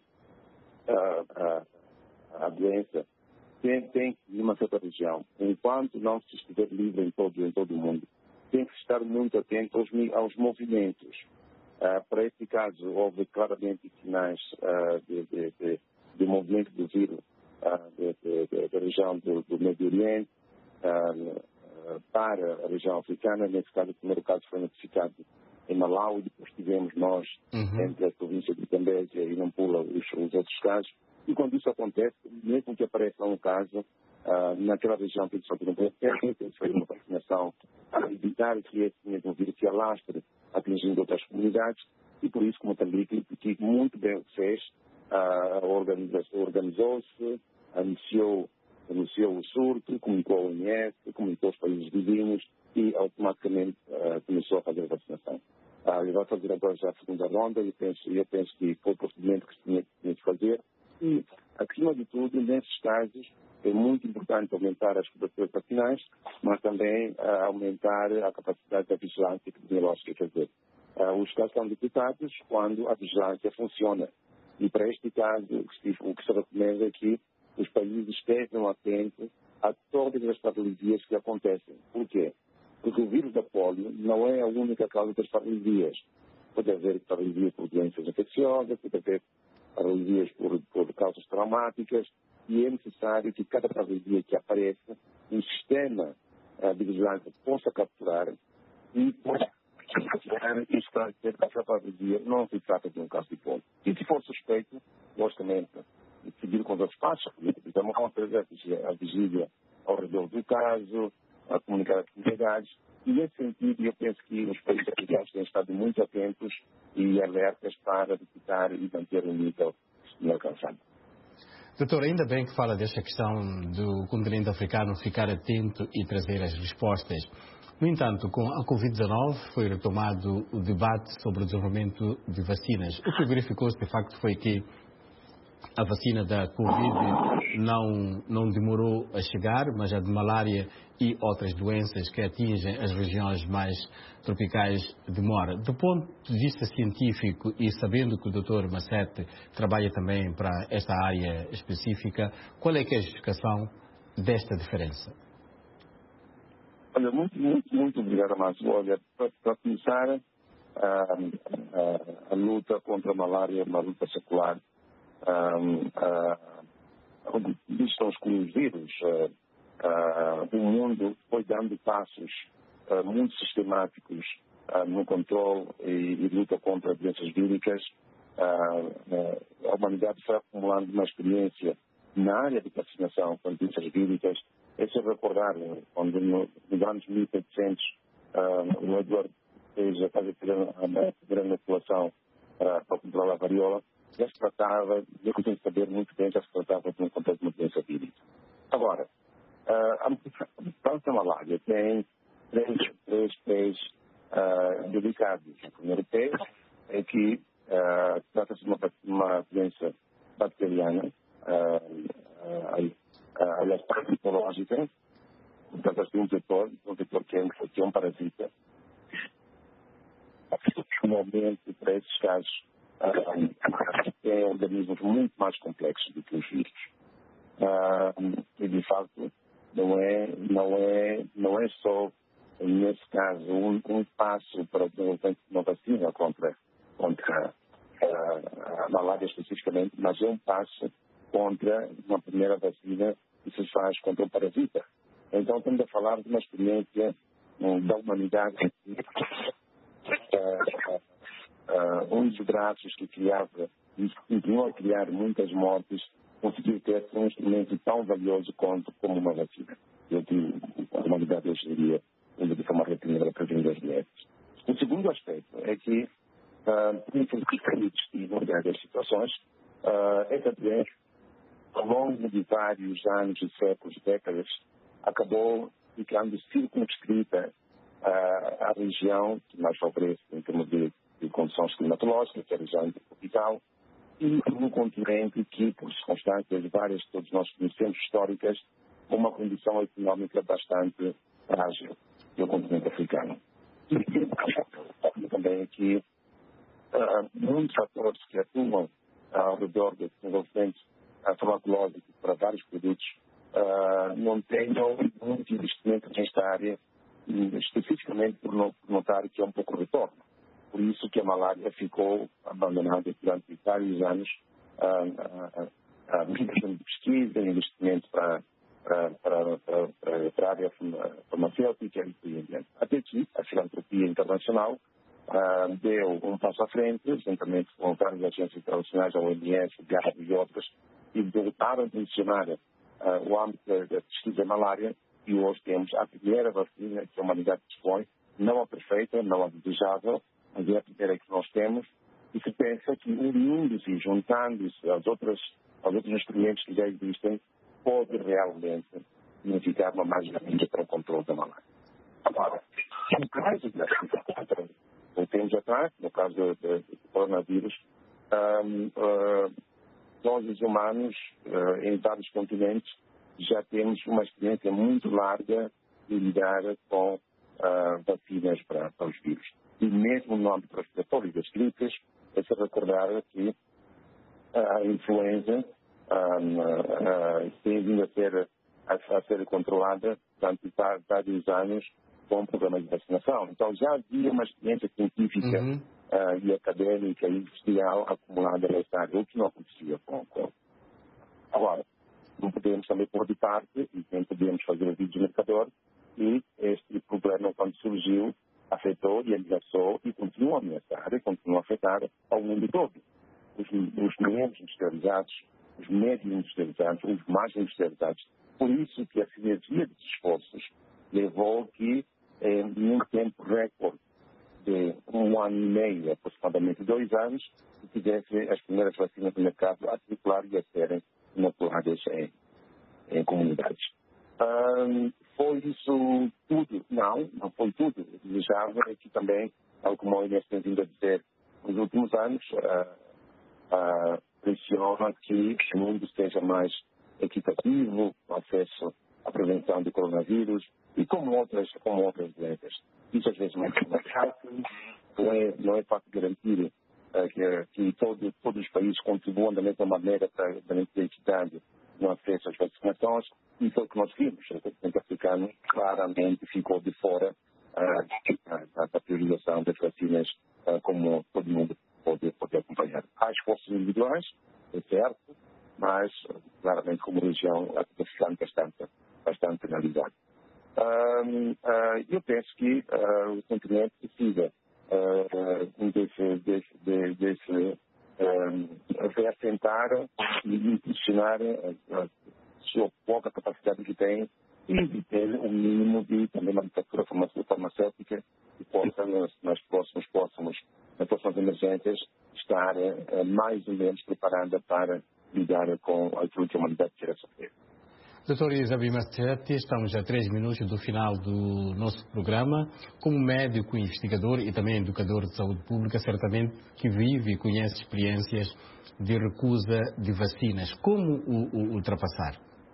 Speaker 6: uh, uh, a doença, Tem, tem numa certa região, enquanto não se estiver livre em todo, em todo o mundo, tem que estar muito atento aos, aos movimentos. Uh, para este caso, houve claramente sinais uh, de, de, de, de movimento do vírus uh, da região do, do Médio Oriente uh, uh, para a região africana. Nesse caso, o primeiro caso foi notificado em Malawi, depois tivemos nós, uhum. entre a província de Zambésia e Nampula, os, os outros casos. E quando isso acontece, mesmo que apareça um caso, uh, naquela região que só tem que fazer uma vacinação para evitar que esse mesmo vírus se alastre, atingindo outras comunidades. E por isso, como também que muito bem fez, uh, organizou-se, anunciou, anunciou o surto, comunicou a O M S, comunicou os países vizinhos e automaticamente uh, começou a fazer a vacinação. Uh, ele vai fazer agora já a segunda ronda e eu penso, eu penso que foi o procedimento que se tinha, tinha de fazer. E, acima de tudo, nesses casos, é muito importante aumentar as coberturas vacinais, mas também uh, aumentar a capacidade da vigilância epidemiológica. Quer dizer, uh, os casos são detectados quando a vigilância funciona. E, para este caso, o que se recomenda é que os países estejam atentos a todas as patologias que acontecem. Por quê? Porque o vírus da polio não é a única causa das paralisias. Pode haver paralisia por doenças infecciosas, pode haver paralisias por, por causas traumáticas, e é necessário que cada paralisia que apareça, um sistema uh, de vigilância possa capturar e possa esclarecer que essa paralisia não se trata de um caso de polio. E se for suspeito, logicamente, seguir com os outros passos, então vamos fazer a vigília ao redor do caso, a comunicar às comunidades E, nesse sentido, eu penso que os países africanos têm estado muito atentos e alertas para detectar e manter o nível alcançado.
Speaker 1: Doutor, ainda bem que fala desta questão do continente africano ficar atento e trazer as respostas. No entanto, com a covid dezenove foi retomado o debate sobre o desenvolvimento de vacinas. O que verificou-se, de facto, foi que a vacina da Covid não, não demorou a chegar, mas a de malária e outras doenças que atingem as regiões mais tropicais demora. Do ponto de vista científico e sabendo que o doutor Massete trabalha também para esta área específica, qual é que é a justificação desta diferença?
Speaker 6: Olha, muito, muito, muito obrigado, Márcio. Olha, para, para começar, a, a, a luta contra a malária é uma luta secular. Um, uh, vistos com os vírus, uh, uh, o mundo foi dando passos uh, muito sistemáticos uh, no controle e, e luta contra doenças víricas. Uh, uh, a humanidade foi acumulando uma experiência na área de vacinação com doenças víricas. É se recordar, quando no, nos anos mil e oitocentos uh, o Edward fez a fazer a grande população uh, para controlar a variola, já se tratava, eu tenho que saber muito bem, já se tratava de um contexto de uma doença vírica. Agora, uh, a doença malária tem três, três pés uh, delicados. O primeiro pé é que uh, trata-se de uma, uma doença bacteriana, uh, uh, aliás, parasitológica, trata-se de um vetor, um vetor que é, que é um parasita. Normalmente, para esses casos, uh, é organismos muito mais complexos do que os vírus. Uh, e, de facto, não é, não é, não é só, nesse caso, um, um passo para o desenvolvimento de uma vacina contra, contra uh, a malária especificamente, mas é um passo contra uma primeira vacina que se faz contra um parasita. Então, estamos a falar de uma experiência um, da humanidade. Uh, uh, um dos braços que criava e continuou a criar muitas mortes, conseguiu ter um instrumento tão valioso quanto como uma vacina. Eu que a humanidade hoje em dia ainda de forma reprimida para prevenir as doenças. O segundo aspecto é que, uh, em várias situações, uh, essa doença, ao longo de vários anos, e séculos, décadas, acabou ficando circunscrita uh, à região que mais favorece em termos de, de condições climatológicas, que é a região tropical, e num continente que, por circunstâncias várias que todos nós conhecemos, históricas, com uma condição económica bastante frágil, que é o continente africano. E também aqui, uh, muitos fatores que atuam ao redor do desenvolvimento farmacológico para vários produtos uh, não tenham muito investimento nesta área, especificamente por notar que é um pouco retorno. Por isso que a malária ficou abandonada durante vários anos, a medicina de pesquisa, investimento para, para, para, para, para a área farmacêutica e por diante. Até que a filantropia internacional uh, deu um passo à frente, juntamente com várias agências internacionais, a O M S, o GAVI e outras, e voltaram a adicionar uh, o âmbito da, da pesquisa malária, e hoje temos a primeira vacina que a humanidade dispõe, não a perfeita, não a desejável, mas é a primeira que nós temos, e se pensa que unindo-se e juntando-se aos outros, aos outros instrumentos que já existem, pode realmente significar uma mais-valia para o controle da malária. Agora, no caso da voltemos atrás, no caso do, do, do coronavírus, um, uh, nós, os humanos, uh, em vários continentes, já temos uma experiência muito larga de lidar com uh, vacinas para, para os vírus. E mesmo no âmbito respiratório das gripes, é se recordar que a influenza um, uh, uh, tem vindo a ser, a, a ser controlada durante vários anos com programas de vacinação. Então já havia uma experiência científica uhum. uh, e académica e industrial acumulada nessa área, o que não acontecia com, com. Agora, não podemos também pôr de parte e nem podemos fazer o vídeo mercador, e este problema, quando surgiu, afetou e ameaçou e continua a ameaçar e continua a afetar ao mundo todo. Os, os menos industrializados, os médios industrializados, os mais industrializados. Por isso que a sinergia dos esforços levou que em um tempo recorde de um ano e meio, aproximadamente dois anos, que tivesse as primeiras vacinas no mercado a circular e a serem inoculadas em, em comunidades. Um, foi isso tudo? Não, não foi tudo. O desejável é que também, tal como a O M S tem vindo a dizer nos últimos anos, uh, uh, pressiona que o mundo seja mais equitativo, o acesso à prevenção do coronavírus e como outras, como outras doenças. Isso às vezes não é fácil, não é, não é fácil garantir uh, que, que todo, todos os países contribuam da mesma maneira para garantir a equidade no acesso às vacinações, e foi o que nós vimos. O continente africano claramente ficou de fora uh, da priorização das vacinas, uh, como todo mundo pode, pode acompanhar. Há esforços individuais, é certo, mas claramente como região a situação bastante, bastante penalizada. Uh, uh, eu penso que uh, o continente precisa uh, desse, desse, desse, desse uh, reassentar e impulsionar a, a sua pouca capacidade que tem e de ter um mínimo de também manufatura farmacêutica que possa nas, nas, próximos, próximos, nas próximas emergências estar uh, mais ou menos preparada para lidar com aquilo que a humanidade quer sofrer.
Speaker 1: doutor Eusébio Macete, estamos a três minutos do final do nosso programa. Como médico, investigador e também educador de saúde pública, certamente que vive e conhece experiências de recusa de vacinas. Como o, o ultrapassar?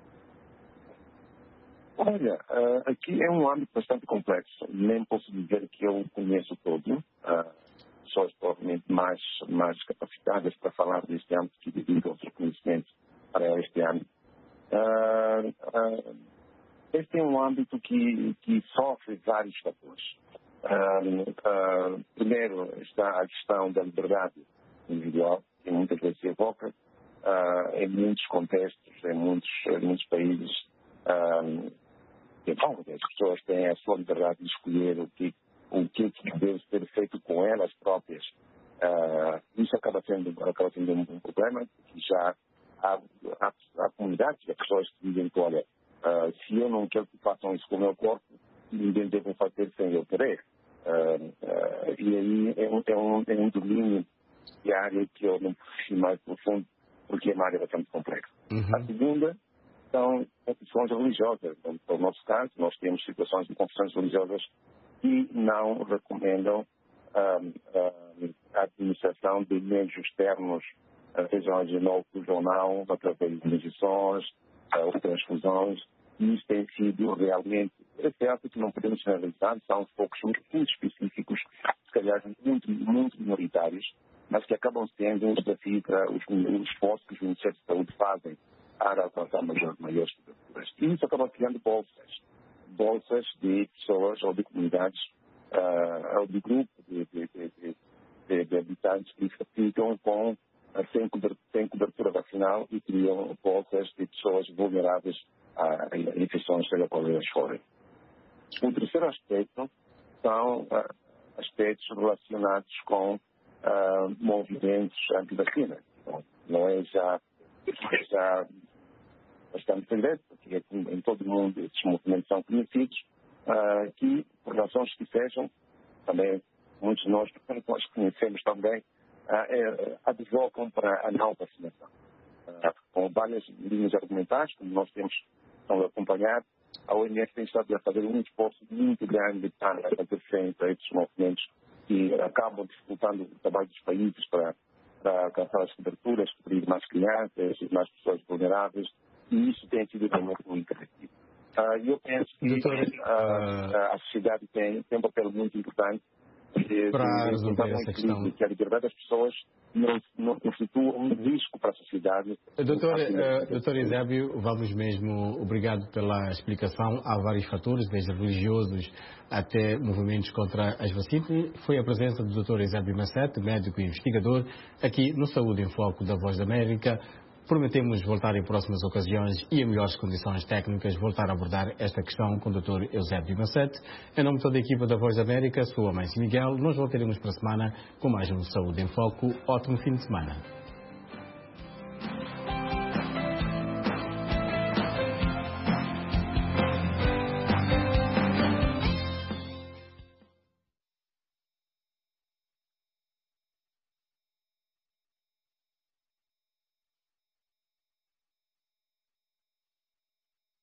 Speaker 6: Olha, uh, aqui é um âmbito bastante complexo. Nem posso dizer que eu conheço todo. Uh, pessoas provavelmente mais, mais capacitadas para falar deste âmbito que dedicam o seu conhecimento para este âmbito. Uh, uh, este é um âmbito que, que sofre vários fatores. Uh, uh, primeiro está a questão da liberdade individual, que muitas vezes se evoca uh, em muitos contextos, em muitos, em muitos países. Uh, bom, as pessoas têm a sua liberdade de escolher o que, o que deve ser feito com elas próprias. Uh, isso acaba sendo, acaba sendo um, um problema que já Há, há, há comunidades, há pessoas que dizem que, olha, uh, se eu não quero que façam isso com o meu corpo, ninguém deve fazer sem eu querer. Uh, uh, e aí é um, é, um, é um domínio de área que eu não preciso mais profundo, porque é uma área bastante complexa. Uhum. A segunda são confissões religiosas. Então, no nosso caso, nós temos situações de confissões religiosas que não recomendam uh, uh, a administração de meios externos, sejam inóculos ou não, através de injeções ou transfusões, e isso tem sido realmente, é certo que não podemos generalizar, são poucos muito específicos, se calhar muito, muito minoritários, mas que acabam sendo um desafio para os, os esforços que os Ministérios de Saúde fazem para alcançar maiores, maiores coberturas. E isso acaba criando bolsas, bolsas de pessoas ou de comunidades, uh, ou de grupos de, de, de, de, de habitantes que ficam com Sem cobertura, sem cobertura vacinal e criam bolsas de pessoas vulneráveis a infecções, seja qual elas forem. O terceiro aspecto são uh, aspectos relacionados com uh, movimentos anti-vacina. Então, não é já, já bastante segredo, porque em todo o mundo esses movimentos são conhecidos, uh, que, por razões que sejam, também muitos de nós, nós conhecemos também, Uh, advogam para a não vacinação. Uh, com várias linhas argumentais, como nós temos estão a acompanhar, a O M S tem estado a fazer um esforço muito grande para fazer frente a esses movimentos que acabam dificultando o trabalho dos países para, para alcançar as coberturas, cobrir mais crianças, mais pessoas vulneráveis, e isso tem sido realmente muito efetivo. Uh, eu penso que uh, a sociedade tem, tem um papel muito importante
Speaker 1: para resolver essa questão.
Speaker 6: Que a liberdade das pessoas não, não constitua um risco para a sociedade.
Speaker 1: Doutor, uh, doutor Eusébio, vamos mesmo, obrigado pela explicação. Há vários fatores, desde religiosos até movimentos contra as vacinas. Foi a presença do doutor Eusébio Macete, médico e investigador, aqui no Saúde em Foco da Voz da América. Prometemos voltar em próximas ocasiões e em melhores condições técnicas voltar a abordar esta questão com o doutor Eusébio Macete. Em nome de toda a equipa da Voz da América, sou a Mãe Miguel. Nós voltaremos para a semana com mais um Saúde em Foco. Ótimo fim de semana.